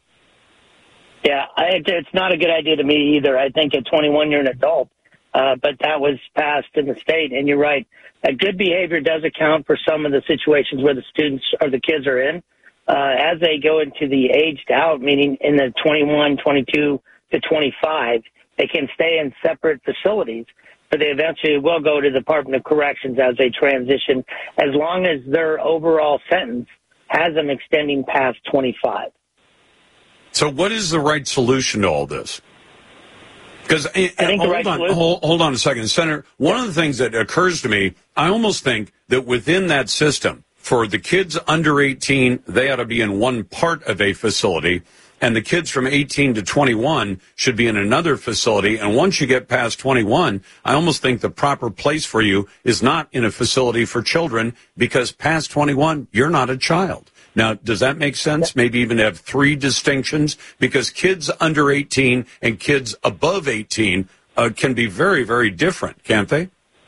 Yeah, I, it's not a good idea to me either. I think at twenty-one, you're an adult. Uh, but that was passed in the state, and you're right. Uh, good behavior does account for some of the situations where the students or the kids are in. Uh, as they go into the aged out, meaning in the twenty-one, twenty-two to twenty-five, they can stay in separate facilities, but they eventually will go to the Department of Corrections as they transition, as long as their overall sentence has them extending past twenty-five. So what is the right solution to all this? Because hold, right on, hold, hold on a second, Senator. One of the things that occurs to me, I almost think that within that system, for the kids under eighteen, they ought to be in one part of a facility, and the kids from eighteen to twenty-one should be in another facility. And once you get past twenty-one, I almost think the proper place for you is not in a facility for children, because past twenty-one, you're not a child. Now, does that make sense? Maybe even have three distinctions, because kids under eighteen and kids above eighteen uh, can be very, very different, can't they?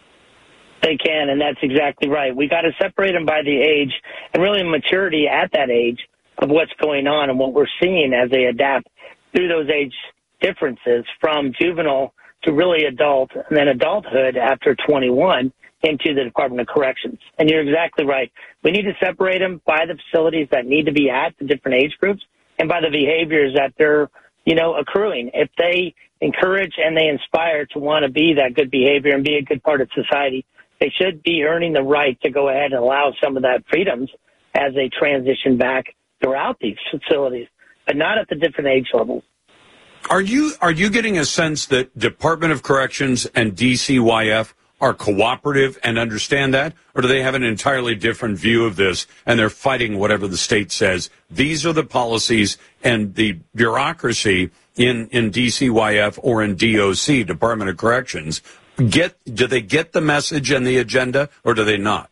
They can, and that's exactly right. We got to separate them by the age and really maturity at that age of what's going on and what we're seeing as they adapt through those age differences from juvenile to really adult, and then adulthood after twenty-one into the Department of Corrections. And you're exactly right. We need to separate them by the facilities that need to be at the different age groups and by the behaviors that they're, you know, accruing. If they encourage and they inspire to want to be that good behavior and be a good part of society, they should be earning the right to go ahead and allow some of that freedoms as they transition back throughout these facilities, but not at the different age levels. Are you are you getting a sense that Department of Corrections and D C Y F are cooperative and understand that, or do they have an entirely different view of this and they're fighting whatever the state says? These are the policies, and the bureaucracy in, in D C Y F or in D O C, Department of Corrections, get do they get the message and the agenda, or do they not?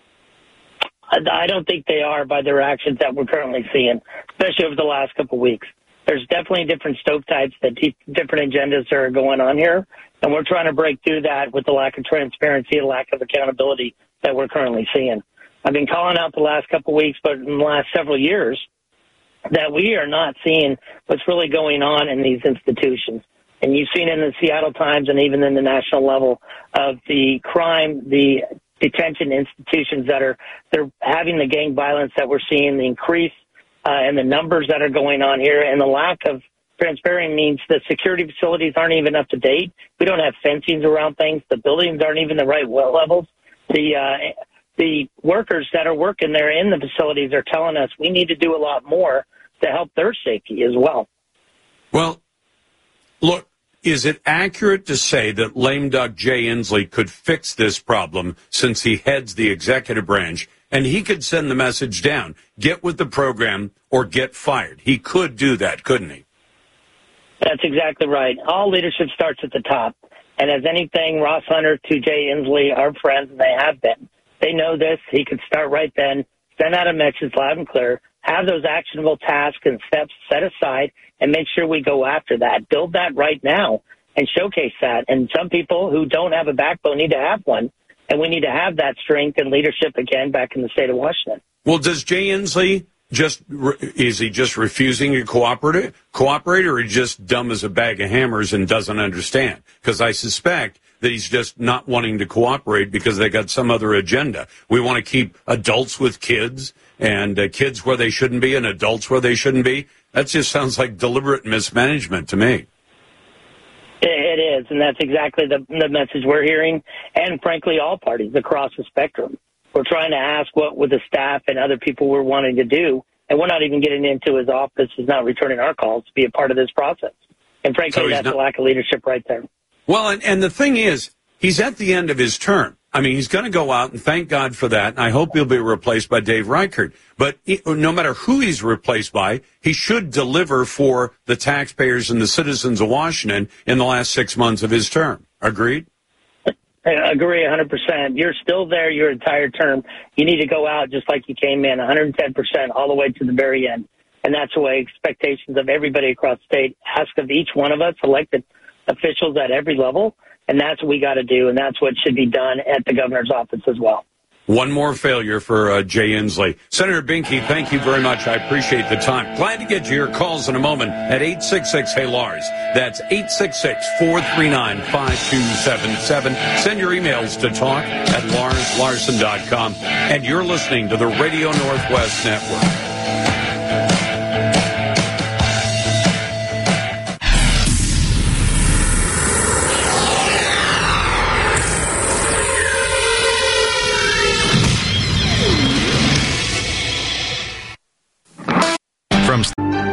I don't think they are by their actions that we're currently seeing, especially over the last couple of weeks. There's definitely different stovepipes, that different agendas are going on here, and we're trying to break through that with the lack of transparency and lack of accountability that we're currently seeing. I've been calling out the last couple of weeks, but in the last several years, that we are not seeing what's really going on in these institutions. And you've seen in the Seattle Times and even in the national level of the crime, the detention institutions that are they're having the gang violence that we're seeing, the increase uh, and the numbers that are going on here, and the lack of transparency means the security facilities aren't even up to date. We don't have fencings around things. The buildings aren't even the right well levels. The uh, the workers that are working there in the facilities are telling us we need to do a lot more to help their safety as well. Well, look, is it accurate to say that lame duck Jay Inslee could fix this problem since he heads the executive branch, and he could send the message down, get with the program or get fired? He could do that, couldn't he? That's exactly right. All leadership starts at the top. And as anything, Ross Hunter to Jay Inslee are friends, and they have been. They know this. He could start right then, send out a message loud and clear, have those actionable tasks and steps set aside, and make sure we go after that. Build that right now and showcase that. And some people who don't have a backbone need to have one, and we need to have that strength and leadership again back in the state of Washington. Well, does Jay Inslee just, is he just refusing to cooperate, cooperate, or is he just dumb as a bag of hammers and doesn't understand? Because I suspect that he's just not wanting to cooperate because they got some other agenda. We want to keep adults with kids, and uh, kids where they shouldn't be and adults where they shouldn't be. That just sounds like deliberate mismanagement to me. It is, and that's exactly the, the message we're hearing, and frankly, all parties across the spectrum. We're trying to ask what with the staff and other people we're wanting to do, and we're not even getting into his office. He's not returning our calls to be a part of this process. And frankly, so that's not a lack of leadership right there. Well, and, and the thing is, he's at the end of his term. I mean, he's going to go out, and thank God for that, and I hope he'll be replaced by Dave Reichert. But he, no matter who he's replaced by, he should deliver for the taxpayers and the citizens of Washington in the last six months of his term. Agreed? I agree one hundred percent. You're still there your entire term. You need to go out just like you came in, one hundred ten percent all the way to the very end. And that's the way expectations of everybody across the state ask of each one of us, elected officials at every level. And that's what we got to do, and that's what should be done at the governor's office as well. One more failure for uh, Jay Inslee. Senator Binky, thank you very much. I appreciate the time. Glad to get to your calls in a moment at eight six six, hey Lars. That's eight six six, four three nine, five two seven seven. Send your emails to talk at lars larson dot com. And you're listening to the Radio Northwest Network. From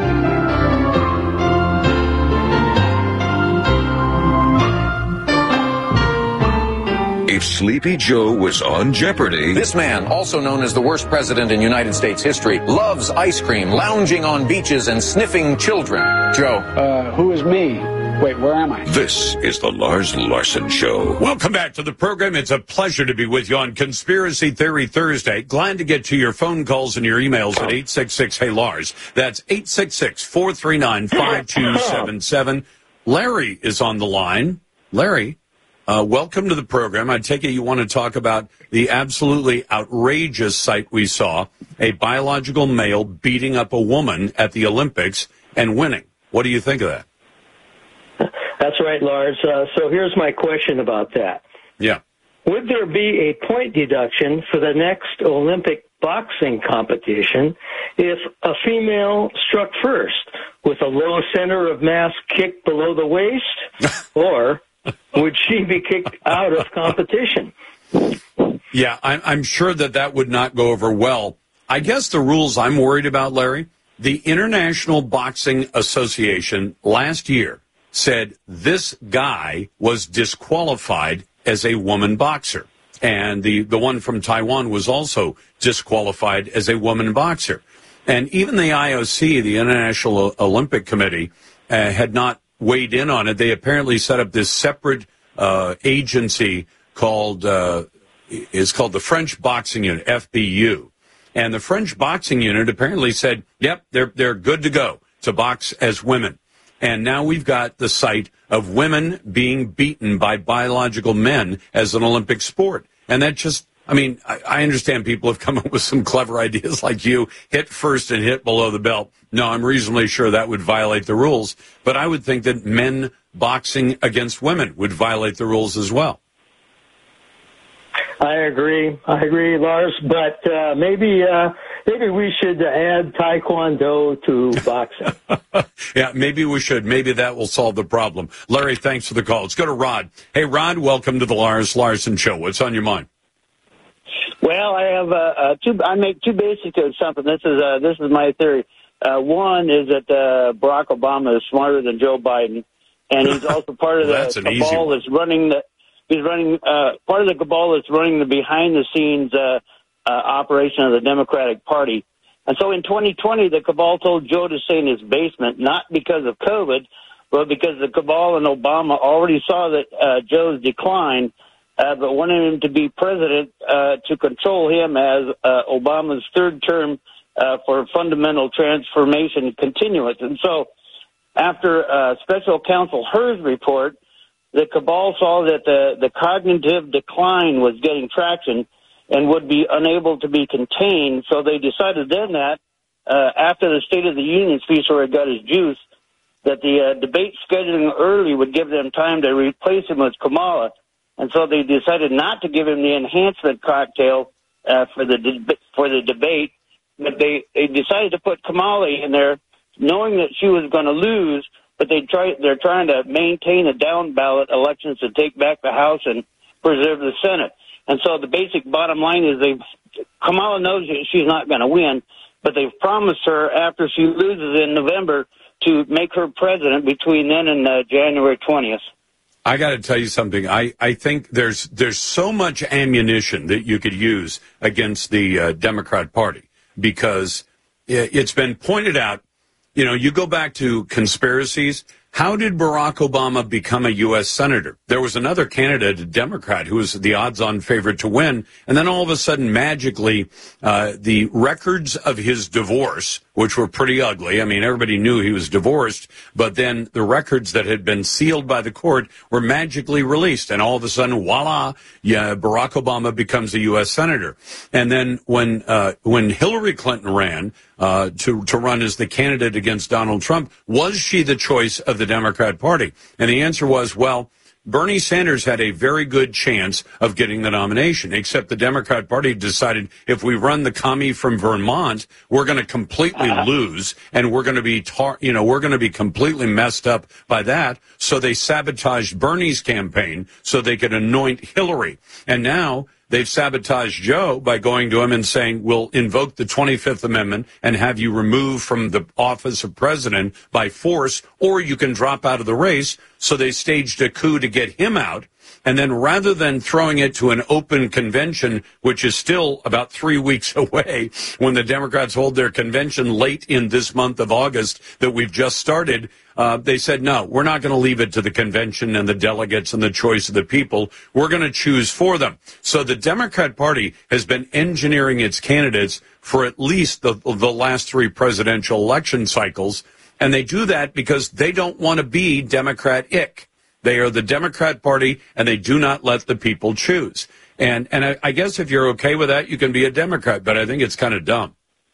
If Sleepy Joe was on Jeopardy... This man, also known as the worst president in United States history, loves ice cream, lounging on beaches, and sniffing children. Joe. Uh, who is me? Wait, where am I? This is the Lars Larson Show. Welcome back to the program. It's a pleasure to be with you on Conspiracy Theory Thursday. Glad to get to your phone calls and your emails at eight six six, hey Lars. That's eight six six, four three nine, five two seven seven. Larry is on the line. Larry, uh, welcome to the program. I take it you want to talk about the absolutely outrageous sight we saw, a biological male beating up a woman at the Olympics and winning. What do you think of that? That's right, Lars. Uh, so here's my question about that. Yeah. Would there be a point deduction for the next Olympic boxing competition if a female struck first with a low center of mass kick below the waist, or would she be kicked out of competition? Yeah, I'm, I'm sure that that would not go over well. I guess the rules I'm worried about, Larry, the International Boxing Association last year said this guy was disqualified as a woman boxer. And the, the one from Taiwan was also disqualified as a woman boxer. And even the I O C, the International Olympic Committee, uh, had not weighed in on it. They apparently set up this separate uh, agency called, uh, is called the French Boxing Unit, F B U. And the French Boxing Unit apparently said, yep, they're, they're good to go to box as women. And now we've got the sight of women being beaten by biological men as an Olympic sport. And that just, I mean, I, I understand people have come up with some clever ideas like you, hit first and hit below the belt. No, I'm reasonably sure that would violate the rules. But I would think that men boxing against women would violate the rules as well. I agree. I agree, Lars. But uh, maybe uh, maybe we should add Taekwondo to boxing. Yeah, maybe we should. Maybe that will solve the problem. Larry, thanks for the call. Let's go to Rod. Hey, Rod, welcome to the Lars Larson Show. What's on your mind? Well, I have uh, uh, two. I make two basic of something. This is uh, this is my theory. Uh, one is that uh, Barack Obama is smarter than Joe Biden, and he's also part of the That's an easy cabal one. that's running the. He's running uh, part of the cabal that's running the behind-the-scenes uh, uh, operation of the Democratic Party. And so in twenty twenty, the cabal told Joe to stay in his basement, not because of COVID, but because the cabal and Obama already saw that uh, Joe's decline, uh, but wanted him to be president uh, to control him as uh, Obama's third term uh, for fundamental transformation continuance. And so after uh, Special Counsel Hur's report, the cabal saw that the, the cognitive decline was getting traction and would be unable to be contained. So they decided then that uh, after the State of the Union speech where it got his juice, that the uh, debate scheduling early would give them time to replace him with Kamala. And so they decided not to give him the enhancement cocktail uh, for the de- for the debate, but they, they decided to put Kamala in there knowing that she was going to lose, but they try, they're trying to maintain a down-ballot elections to take back the House and preserve the Senate. And so the basic bottom line is they Kamala knows that she's not going to win, but they've promised her after she loses in November to make her president between then and uh, January twentieth. I got to tell you something. I, I think there's there's so much ammunition that you could use against the uh, Democrat Party because it, it's been pointed out, you know, you go back to conspiracies. How did Barack Obama become a U S senator? There was another candidate, a Democrat, who was the odds-on favorite to win, and then all of a sudden, magically, uh, the records of his divorce, which were pretty ugly. I mean, everybody knew he was divorced, but then the records that had been sealed by the court were magically released, and all of a sudden, voila, yeah, Barack Obama becomes a U S senator. And then when uh, when Hillary Clinton ran uh, to to run as the candidate against Donald Trump, was she the choice of the Democrat Party? And the answer was, well, Bernie Sanders had a very good chance of getting the nomination, except the Democrat Party decided if we run the commie from Vermont, we're going to completely lose, and we're going to be, tar- you know, we're going to be completely messed up by that. So they sabotaged Bernie's campaign so they could anoint Hillary. And now they've sabotaged Joe by going to him and saying, we'll invoke the twenty-fifth Amendment and have you removed from the office of president by force, or you can drop out of the race. So they staged a coup to get him out. And then rather than throwing it to an open convention, which is still about three weeks away, when the Democrats hold their convention late in this month of August that we've just started, uh, they said, no, we're not going to leave it to the convention and the delegates and the choice of the people. We're going to choose for them. So the Democrat Party has been engineering its candidates for at least the, the last three presidential election cycles. And they do that because they don't want to be Democrat-ick. They are the Democrat Party, and they do not let the people choose. And and I, I guess if you're okay with that, you can be a Democrat, but I think it's kind of dumb.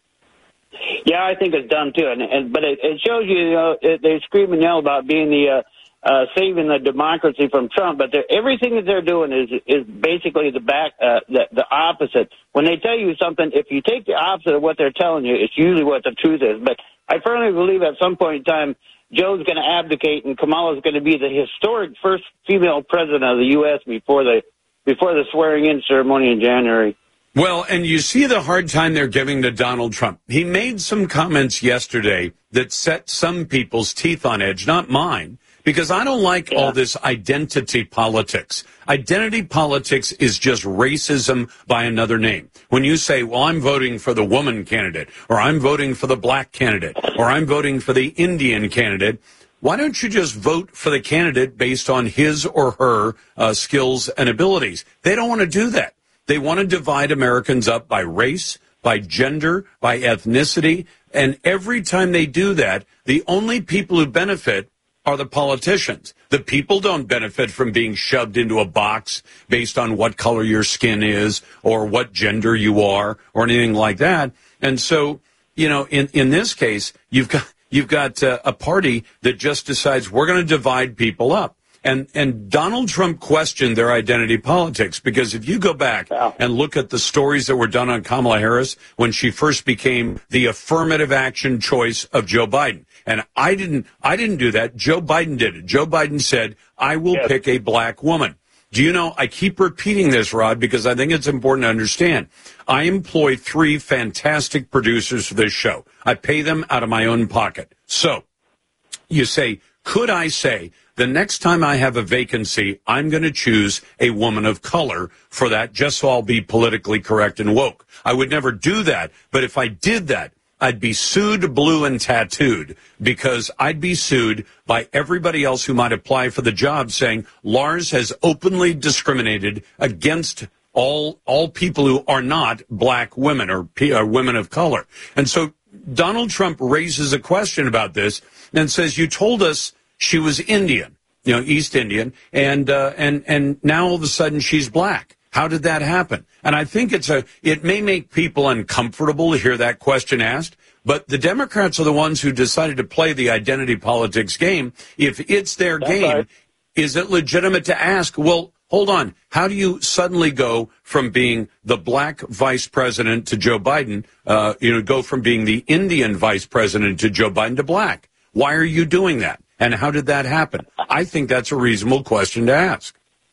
Yeah, I think it's dumb, too. And, and But it, it shows you, you know, it, they scream and yell about being the uh, uh, saving the democracy from Trump, but everything that they're doing is is basically the back uh, the, the opposite. When they tell you something, if you take the opposite of what they're telling you, it's usually what the truth is. But I firmly believe at some point in time, Joe's going to abdicate, and Kamala's going to be the historic first female president of the U S before the before the swearing-in ceremony in January. Well, and you see the hard time they're giving to Donald Trump. He made some comments yesterday that set some people's teeth on edge, not mine, because I don't like yeah. all this identity politics. Identity politics is just racism by another name. When you say, well, I'm voting for the woman candidate, or I'm voting for the black candidate, or I'm voting for the Indian candidate, why don't you just vote for the candidate based on his or her uh, skills and abilities? They don't want to do that. They want to divide Americans up by race, by gender, by ethnicity, and every time they do that, the only people who benefit are the politicians. The people don't benefit from being shoved into a box based on what color your skin is or what gender you are or anything like that. And so, you know, in, in this case, you've got you've got uh, a party that just decides we're going to divide people up. And and Donald Trump questioned their identity politics, because if you go back and look at the stories that were done on Kamala Harris when she first became the affirmative action choice of Joe Biden. And I didn't I didn't do that. Joe Biden did it. Joe Biden said, I will yes. pick a black woman. Do you know, I keep repeating this, Rod, because I think it's important to understand. I employ three fantastic producers for this show. I pay them out of my own pocket. So you say, could I say, the next time I have a vacancy, I'm going to choose a woman of color for that, just so I'll be politically correct and woke. I would never do that, but if I did that, I'd be sued blue and tattooed, because I'd be sued by everybody else who might apply for the job saying Lars has openly discriminated against all all people who are not black women or, or women of color. And so Donald Trump raises a question about this and says, you told us she was Indian, you know, East Indian, and uh, and and now all of a sudden she's black. How did that happen? And I think it's a it may make people uncomfortable to hear that question asked, but the Democrats are the ones who decided to play the identity politics game. If it's their That's game, right. Is it legitimate to ask, well, hold on, how do you suddenly go from being the black vice president to Joe Biden, uh, you know, go from being the Indian vice president to Joe Biden to black? Why are you doing that? And how did that happen? I think that's a reasonable question to ask.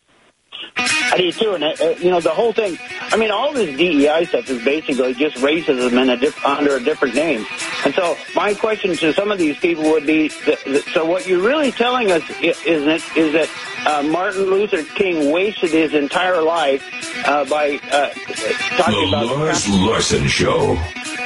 I do too, and uh, you know the whole thing. I mean, all this D E I stuff is basically just racism in a diff- under a different name. And so my question to some of these people would be, that, that, so what you're really telling us is, is that, is that uh, Martin Luther King wasted his entire life uh, by uh, talking the about... The Lars Larson Show.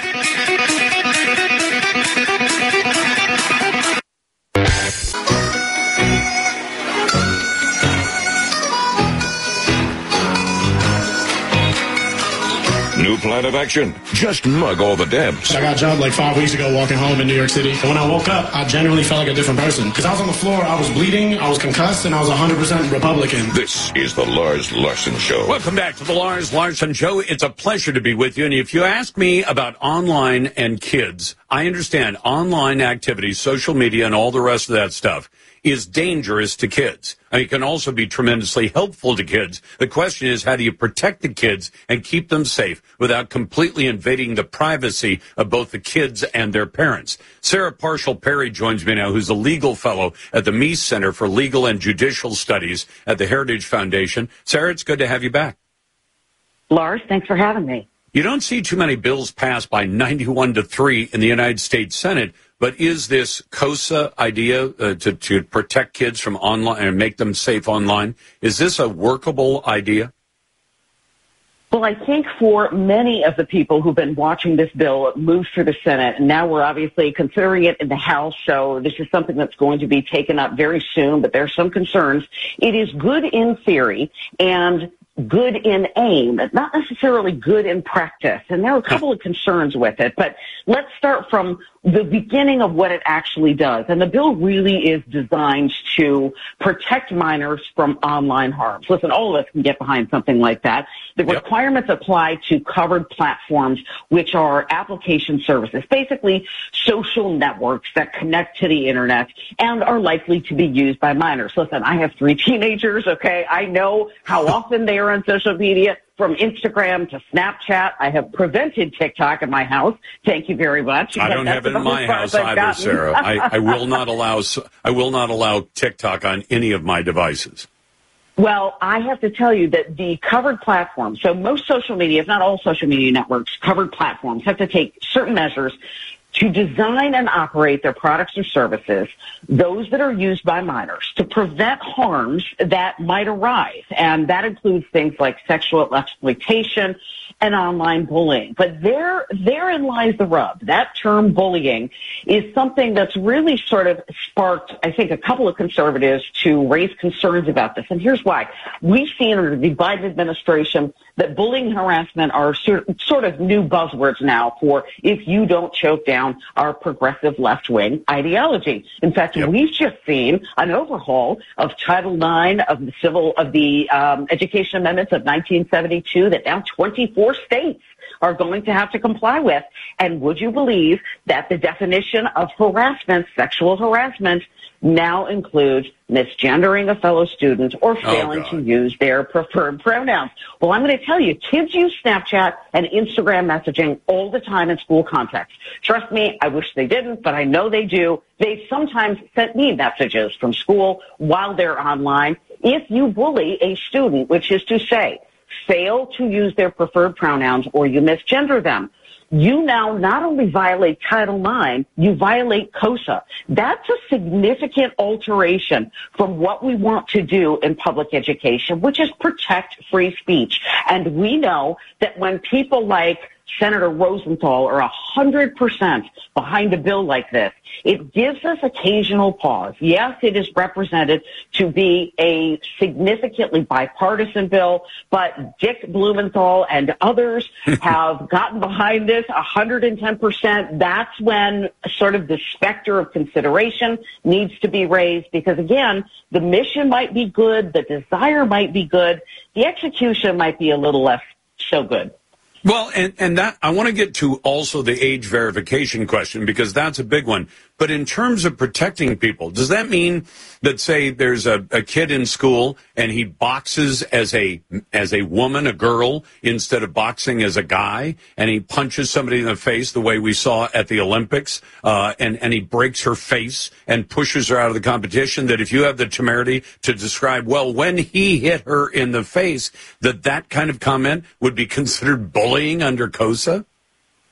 New plan of action. Just mug all the Debs. I got jumped like five weeks ago walking home in New York City. And when I woke up, I genuinely felt like a different person. Because I was on the floor, I was bleeding, I was concussed, and I was one hundred percent Republican. This is the Lars Larson Show. Welcome back to the Lars Larson Show. It's a pleasure to be with you. And if you ask me about online and kids, I understand online activities, social media, and all the rest of that stuff is dangerous to kids. I mean, it can also be tremendously helpful to kids. The question is, how do you protect the kids and keep them safe without completely invading the privacy of both the kids and their parents? Sarah Parshall-Perry joins me now, who's a legal fellow at the Meese Center for Legal and Judicial Studies at the Heritage Foundation. Sarah, it's good to have you back. Lars, thanks for having me. You don't see too many bills passed by ninety-one to three in the United States Senate, but is this COSA idea uh, to, to protect kids from online and make them safe online, is this a workable idea? Well, I think for many of the people who've been watching this bill move through the Senate, and now we're obviously considering it in the House, so this is something that's going to be taken up very soon, but there are some concerns. It is good in theory and good in aim, not necessarily good in practice. And there are a couple of concerns with it, but let's start from the beginning of what it actually does. And the bill really is designed to protect minors from online harms. Listen, all of us can get behind something like that. The yep. requirements apply to covered platforms, which are application services, basically social networks that connect to the internet and are likely to be used by minors. Listen, I have three teenagers, okay? I know how often they are on social media. From Instagram to Snapchat, I have prevented TikTok in my house. Thank you very much. I don't have it in my house either, Sarah. I, I will not allow I will not allow TikTok on any of my devices. Well, I have to tell you that the covered platforms, so most social media, if not all social media networks, covered platforms have to take certain measures to design and operate their products or services, those that are used by minors, to prevent harms that might arise. And that includes things like sexual exploitation and online bullying. But there, therein lies the rub. That term bullying is something that's really sort of sparked, I think, a couple of conservatives to raise concerns about this. And here's why. We've seen under the Biden administration that bullying and harassment are sort of new buzzwords now for if you don't choke down our progressive left-wing ideology. In fact, yep. we've just seen an overhaul of Title nine of the civil of the um, Education Amendments of nineteen seventy-two that now twenty-four states are going to have to comply with. And would you believe that the definition of harassment, sexual harassment, now includes misgendering a fellow student or failing oh, to use their preferred pronouns? Well, I'm going to tell you, kids use Snapchat and Instagram messaging all the time in school context. Trust me, I wish they didn't, but I know they do. They sometimes sent me messages from school while they're online. If you bully a student, which is to say, fail to use their preferred pronouns or you misgender them, you now not only violate Title nine, you violate COSA. That's a significant alteration from what we want to do in public education, which is protect free speech. And we know that when people like Senator Rosenthal are one hundred percent behind a bill like this, it gives us occasional pause. Yes, it is represented to be a significantly bipartisan bill, but Dick Blumenthal and others have gotten behind this one hundred ten percent. That's when sort of the specter of consideration needs to be raised because, again, the mission might be good, the desire might be good, the execution might be a little less so good. Well, and, and that I want to get to also the age verification question because that's a big one. But in terms of protecting people, does that mean that, say, there's a, a kid in school and he boxes as a as a woman, a girl, instead of boxing as a guy, and he punches somebody in the face the way we saw at the Olympics, uh, and, and he breaks her face and pushes her out of the competition, that if you have the temerity to describe, well, when he hit her in the face, that that kind of comment would be considered bullying under COSA?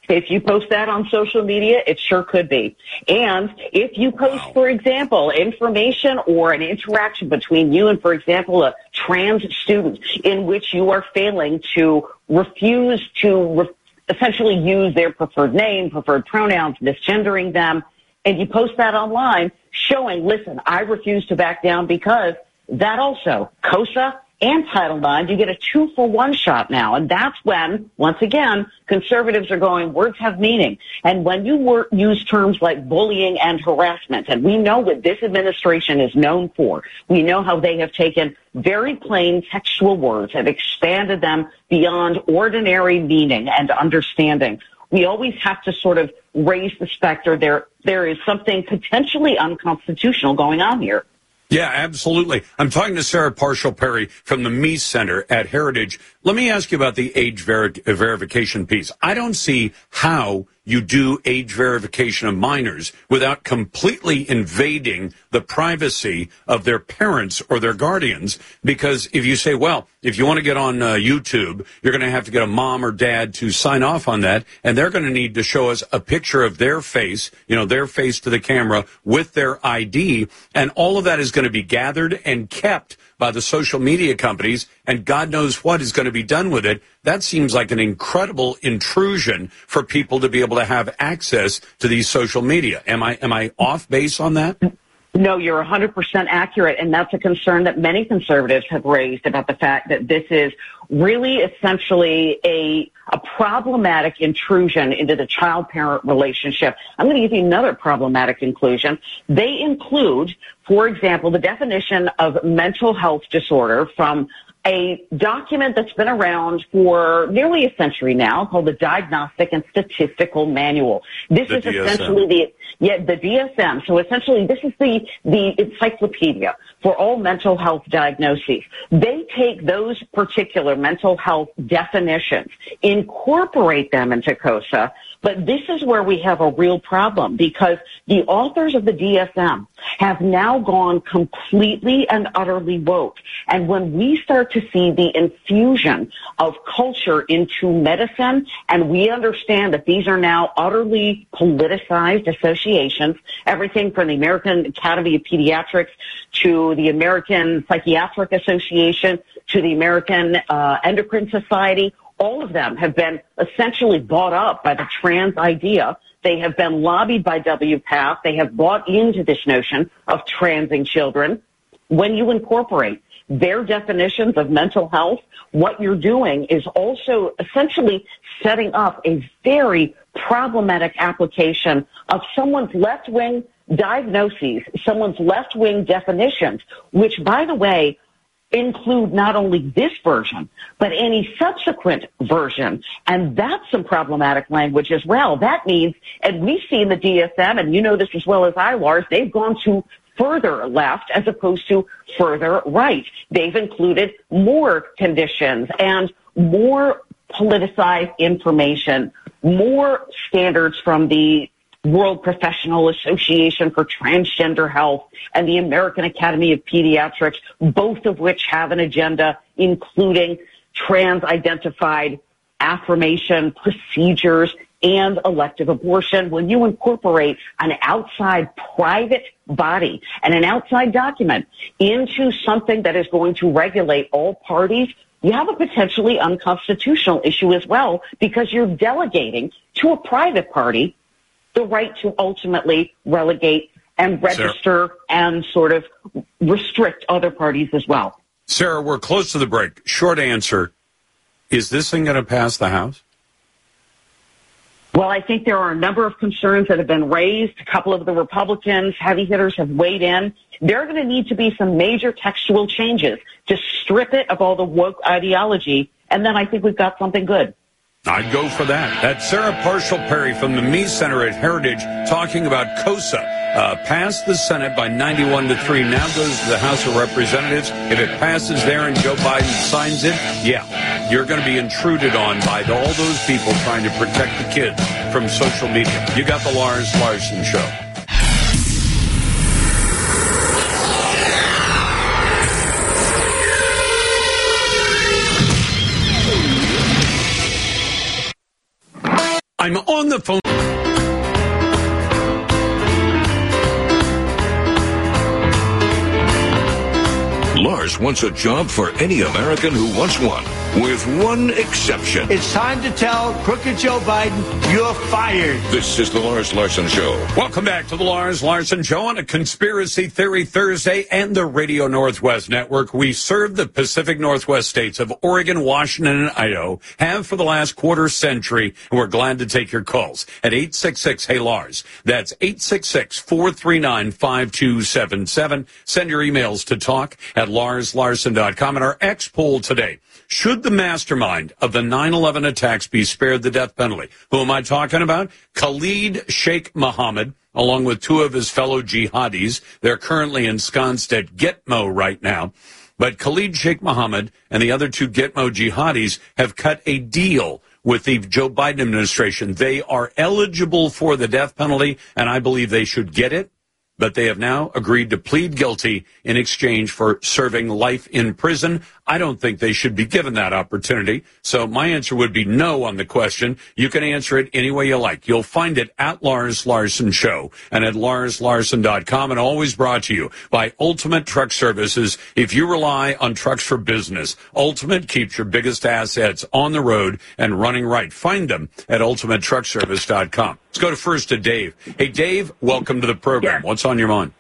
If you post that on social media, it sure could be. And if you post, wow. for example, information or an interaction between you and, for example, a trans student in which you are failing to refuse to re- essentially use their preferred name, preferred pronouns, misgendering them, and you post that online showing, listen, I refuse to back down, because that also, COSA and Title nine, you get a two-for-one shot now. And that's when, once again, conservatives are going, words have meaning. And when you wor- use terms like bullying and harassment, and we know what this administration is known for, we know how they have taken very plain textual words and expanded them beyond ordinary meaning and understanding. We always have to sort of raise the specter. There, there is something potentially unconstitutional going on here. Yeah, absolutely. I'm talking to Sarah Parshall-Perry from the Mies Center at Heritage. Let me ask you about the age ver- verification piece. I don't see how you do age verification of minors without completely invading the privacy of their parents or their guardians. Because if you say, well, if you want to get on uh, YouTube, you're going to have to get a mom or dad to sign off on that, and they're going to need to show us a picture of their face, you know, their face to the camera with their I D, and all of that is going to be gathered and kept by the social media companies, and God knows what is going to be done with it. That seems like an incredible intrusion for people to be able to have access to these social media. Am I am I off base on that? No, you're one hundred percent accurate, and that's a concern that many conservatives have raised about the fact that this is really essentially a, a problematic intrusion into the child-parent relationship. I'm going to give you another problematic inclusion. They include, for example, the definition of mental health disorder from a document that's been around for nearly a century now called the Diagnostic and Statistical Manual. This the is D S M. essentially the yeah, the D S M. So essentially this is the, the encyclopedia for all mental health diagnoses. They take those particular mental health definitions, incorporate them into COSA, but this is where we have a real problem, because the authors of the D S M have now gone completely and utterly woke. And when we start to see the infusion of culture into medicine, and we understand that these are now utterly politicized associations, everything from the American Academy of Pediatrics to the American Psychiatric Association to the American uh, Endocrine Society, all of them have been essentially bought up by the trans idea. They have been lobbied by W PATH. They have bought into this notion of transing children. When you incorporate their definitions of mental health, what you're doing is also essentially setting up a very problematic application of someone's left-wing diagnoses, someone's left-wing definitions, which, by the way, include not only this version, but any subsequent version. And that's some problematic language as well. That means, and we see in the D S M, and you know this as well as I, Lars, they've gone to further left as opposed to further right. They've included more conditions and more politicized information, more standards from the World Professional Association for Transgender Health and the American Academy of Pediatrics, both of which have an agenda including trans-identified affirmation procedures and elective abortion. When you incorporate an outside private body and an outside document into something that is going to regulate all parties, you have a potentially unconstitutional issue as well, because you're delegating to a private party the right to ultimately relegate and register Sarah. and sort of restrict other parties as well. Sarah, we're close to the break. Short answer, is this thing going to pass the House? Well, I think there are a number of concerns that have been raised. A couple of the Republicans, heavy hitters, have weighed in. There are going to need to be some major textual changes to strip it of all the woke ideology, and then I think we've got something good. I'd go for that. That's Sarah Parshall-Perry from the Mies Center at Heritage talking about COSA. Uh, passed the Senate by ninety-one to three. Now goes to the House of Representatives. If it passes there and Joe Biden signs it, yeah, you're going to be intruded on by all those people trying to protect the kids from social media. You got the Lars Larson Show. I'm on the phone. Lars wants a job for any American who wants one, with one exception. It's time to tell crooked Joe Biden, you're fired. This is the Lars Larson Show. Welcome back to the Lars Larson Show on a Conspiracy Theory Thursday and the Radio Northwest Network. We serve the Pacific Northwest states of Oregon, Washington, and Idaho, have for the last quarter century, and we're glad to take your calls at eight six six, hey Lars. That's eight six six, four three nine, five two seven seven. Send your emails to talk at lars larson dot com. And our X poll today: should the mastermind of the nine eleven attacks be spared the death penalty? Who am I talking about? Khalid Sheikh Mohammed, along with two of his fellow jihadis. They're currently ensconced at Gitmo right now. But Khalid Sheikh Mohammed and the other two Gitmo jihadis have cut a deal with the Joe Biden administration. They are eligible for the death penalty, and I believe they should get it. But they have now agreed to plead guilty in exchange for serving life in prison. I don't think they should be given that opportunity. So my answer would be no on the question. You can answer it any way you like. You'll find it at Lars Larson Show and at lars larson dot com, and always brought to you by Ultimate Truck Services. If you rely on trucks for business, Ultimate keeps your biggest assets on the road and running right. Find them at ultimate truck service dot com. Let's go to first to Dave. Hey, Dave, welcome to the program. Yeah. What's on your mind?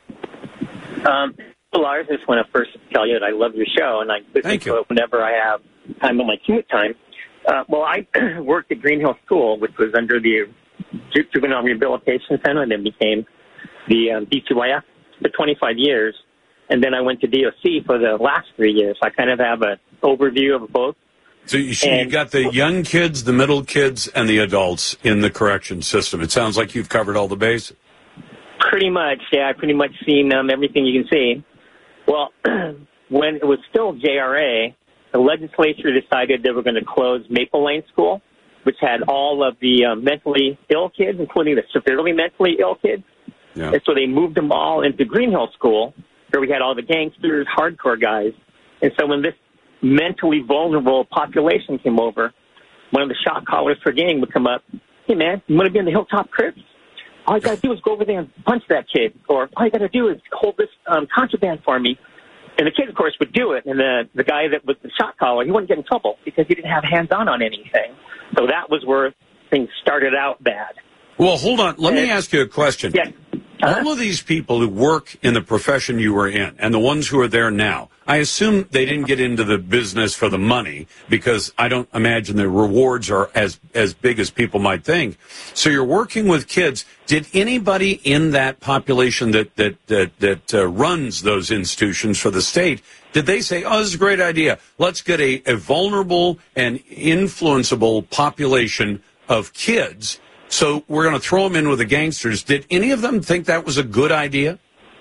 Um, Lars, I just want to first tell you that I love your show, and I listen to it whenever I have time on my commute time. Uh, well, I worked at Green Hill School, which was under the Ju- Juvenile Rehabilitation Center, and then became the um, D C Y F for twenty-five years. And then I went to D O C for the last three years. I kind of have an overview of both. So you, you got the young kids, the middle kids, and the adults in the correction system. It sounds like you've covered all the bases. Pretty much, yeah. I've pretty much seen um, everything you can see. Well, when it was still J R A, the legislature decided they were going to close Maple Lane School, which had all of the um, mentally ill kids, including the severely mentally ill kids. Yeah. And so they moved them all into Green Hill School, where we had all the gangsters, hardcore guys. And so when this mentally vulnerable population came over, one of the shot callers for gang would come up, hey, man, you want to be in the Hilltop Crips? All you got to do is go over there and punch that kid. Or all you got to do is hold this um, contraband for me. And the kid, of course, would do it. And the, the guy that was the shot caller, he wouldn't get in trouble because he didn't have hands-on on anything. So that was where things started out bad. Well, hold on. Let me ask you a question. Yeah. All of these people who work in the profession you were in and the ones who are there now, I assume they didn't get into the business for the money, because I don't imagine the rewards are as, as big as people might think. So you're working with kids. Did anybody in that population that, that, that, that uh, runs those institutions for the state, did they say, oh, this is a great idea. Let's get a, a vulnerable and influenceable population of kids, so we're going to throw them in with the gangsters? Did any of them think that was a good idea?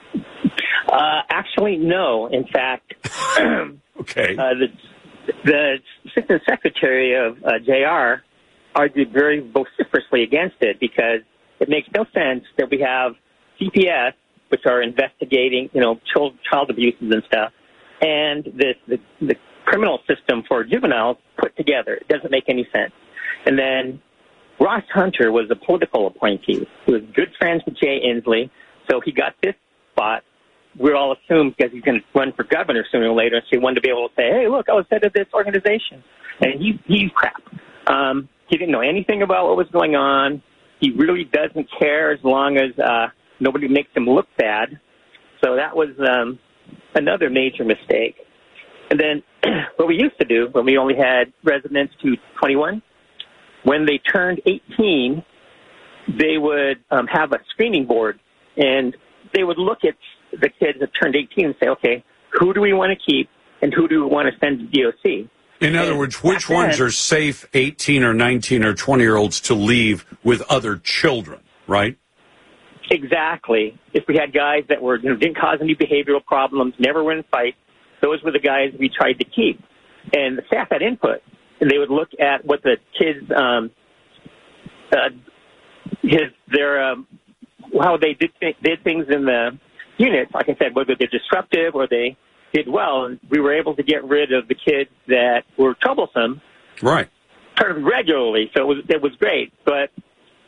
Uh, actually, no. In fact, okay. Uh, the, the assistant secretary of uh, J R argued very vociferously against it, because it makes no sense that we have C P S, which are investigating, you know, child, child abuses and stuff, and the, the the criminal system for juveniles put together. It doesn't make any sense. And then Ross Hunter was a political appointee. He was good friends with Jay Inslee, so he got this spot. We all assumed because he's going to run for governor sooner or later, so he wanted to be able to say, hey, look, I was head of this organization. And he, he's crap. Um, he didn't know anything about what was going on. He really doesn't care as long as uh, nobody makes him look bad. So that was um, another major mistake. And then what we used to do when we only had residents to twenty-one, when they turned eighteen, they would um, have a screening board, and they would look at the kids that turned eighteen and say, okay, who do we want to keep and who do we want to send to D O C? In other and words, which then, ones are safe eighteen or nineteen or twenty-year-olds to leave with other children, right? Exactly. If we had guys that were, you know, didn't cause any behavioral problems, never were in fights, those were the guys we tried to keep. And the staff had input. And they would look at what the kids, um, uh, his, their, um, how they did, th- did things in the units. Like I said, whether they're disruptive or they did well. And we were able to get rid of the kids that were troublesome. Right. Regularly. So it was, it was great. But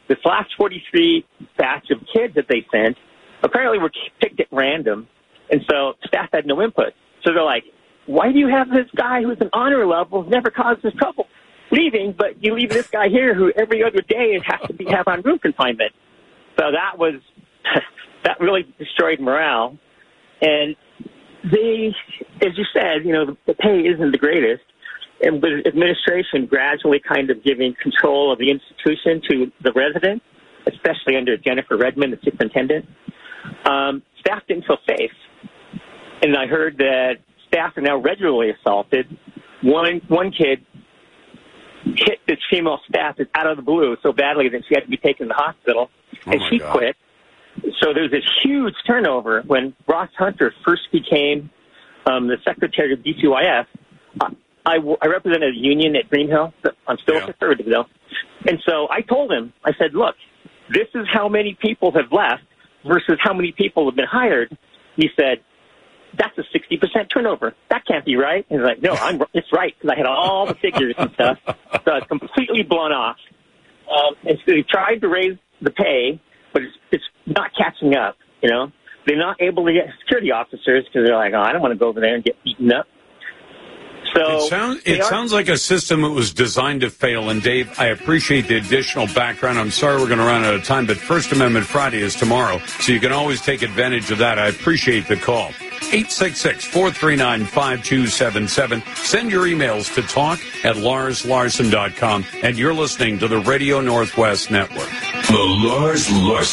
this last forty-three batch of kids that they sent apparently were picked at random, and so staff had no input. So they're like, why do you have this guy who's an honor level, who's never caused us trouble, leaving, but you leave this guy here who every other day has to be have on room confinement? So that was, that really destroyed morale. And they, as you said, you know, the pay isn't the greatest. And with administration gradually kind of giving control of the institution to the residents, especially under Jennifer Redmond, the superintendent, um, staff didn't feel safe. And I heard that staff are now regularly assaulted. One one kid hit this female staff out of the blue so badly that she had to be taken to the hospital, and oh she God. quit. So there's this huge turnover. When Ross Hunter first became um, the secretary of D C Y S, uh, I, I represented a union at Green Hill. I'm still Yeah. a conservative, though. And so I told him, I said, look, this is how many people have left versus how many people have been hired. He said, that's a sixty percent turnover. That can't be right. And he's like, no, I'm, it's right, because I had all the figures and stuff. So I was completely blown off. Um, and so they tried to raise the pay, but it's, it's not catching up, you know. They're not able to get security officers because they're like, oh, I don't want to go over there and get beaten up. So it sounds, it are, sounds like a system that was designed to fail. And, Dave, I appreciate the additional background. I'm sorry we're going to run out of time, but First Amendment Friday is tomorrow, so you can always take advantage of that. I appreciate the call. eight six six, four three nine, five two seven seven. Send your emails to talk at lars larson dot com. And you're listening to the Radio Northwest Network. The Lars Larson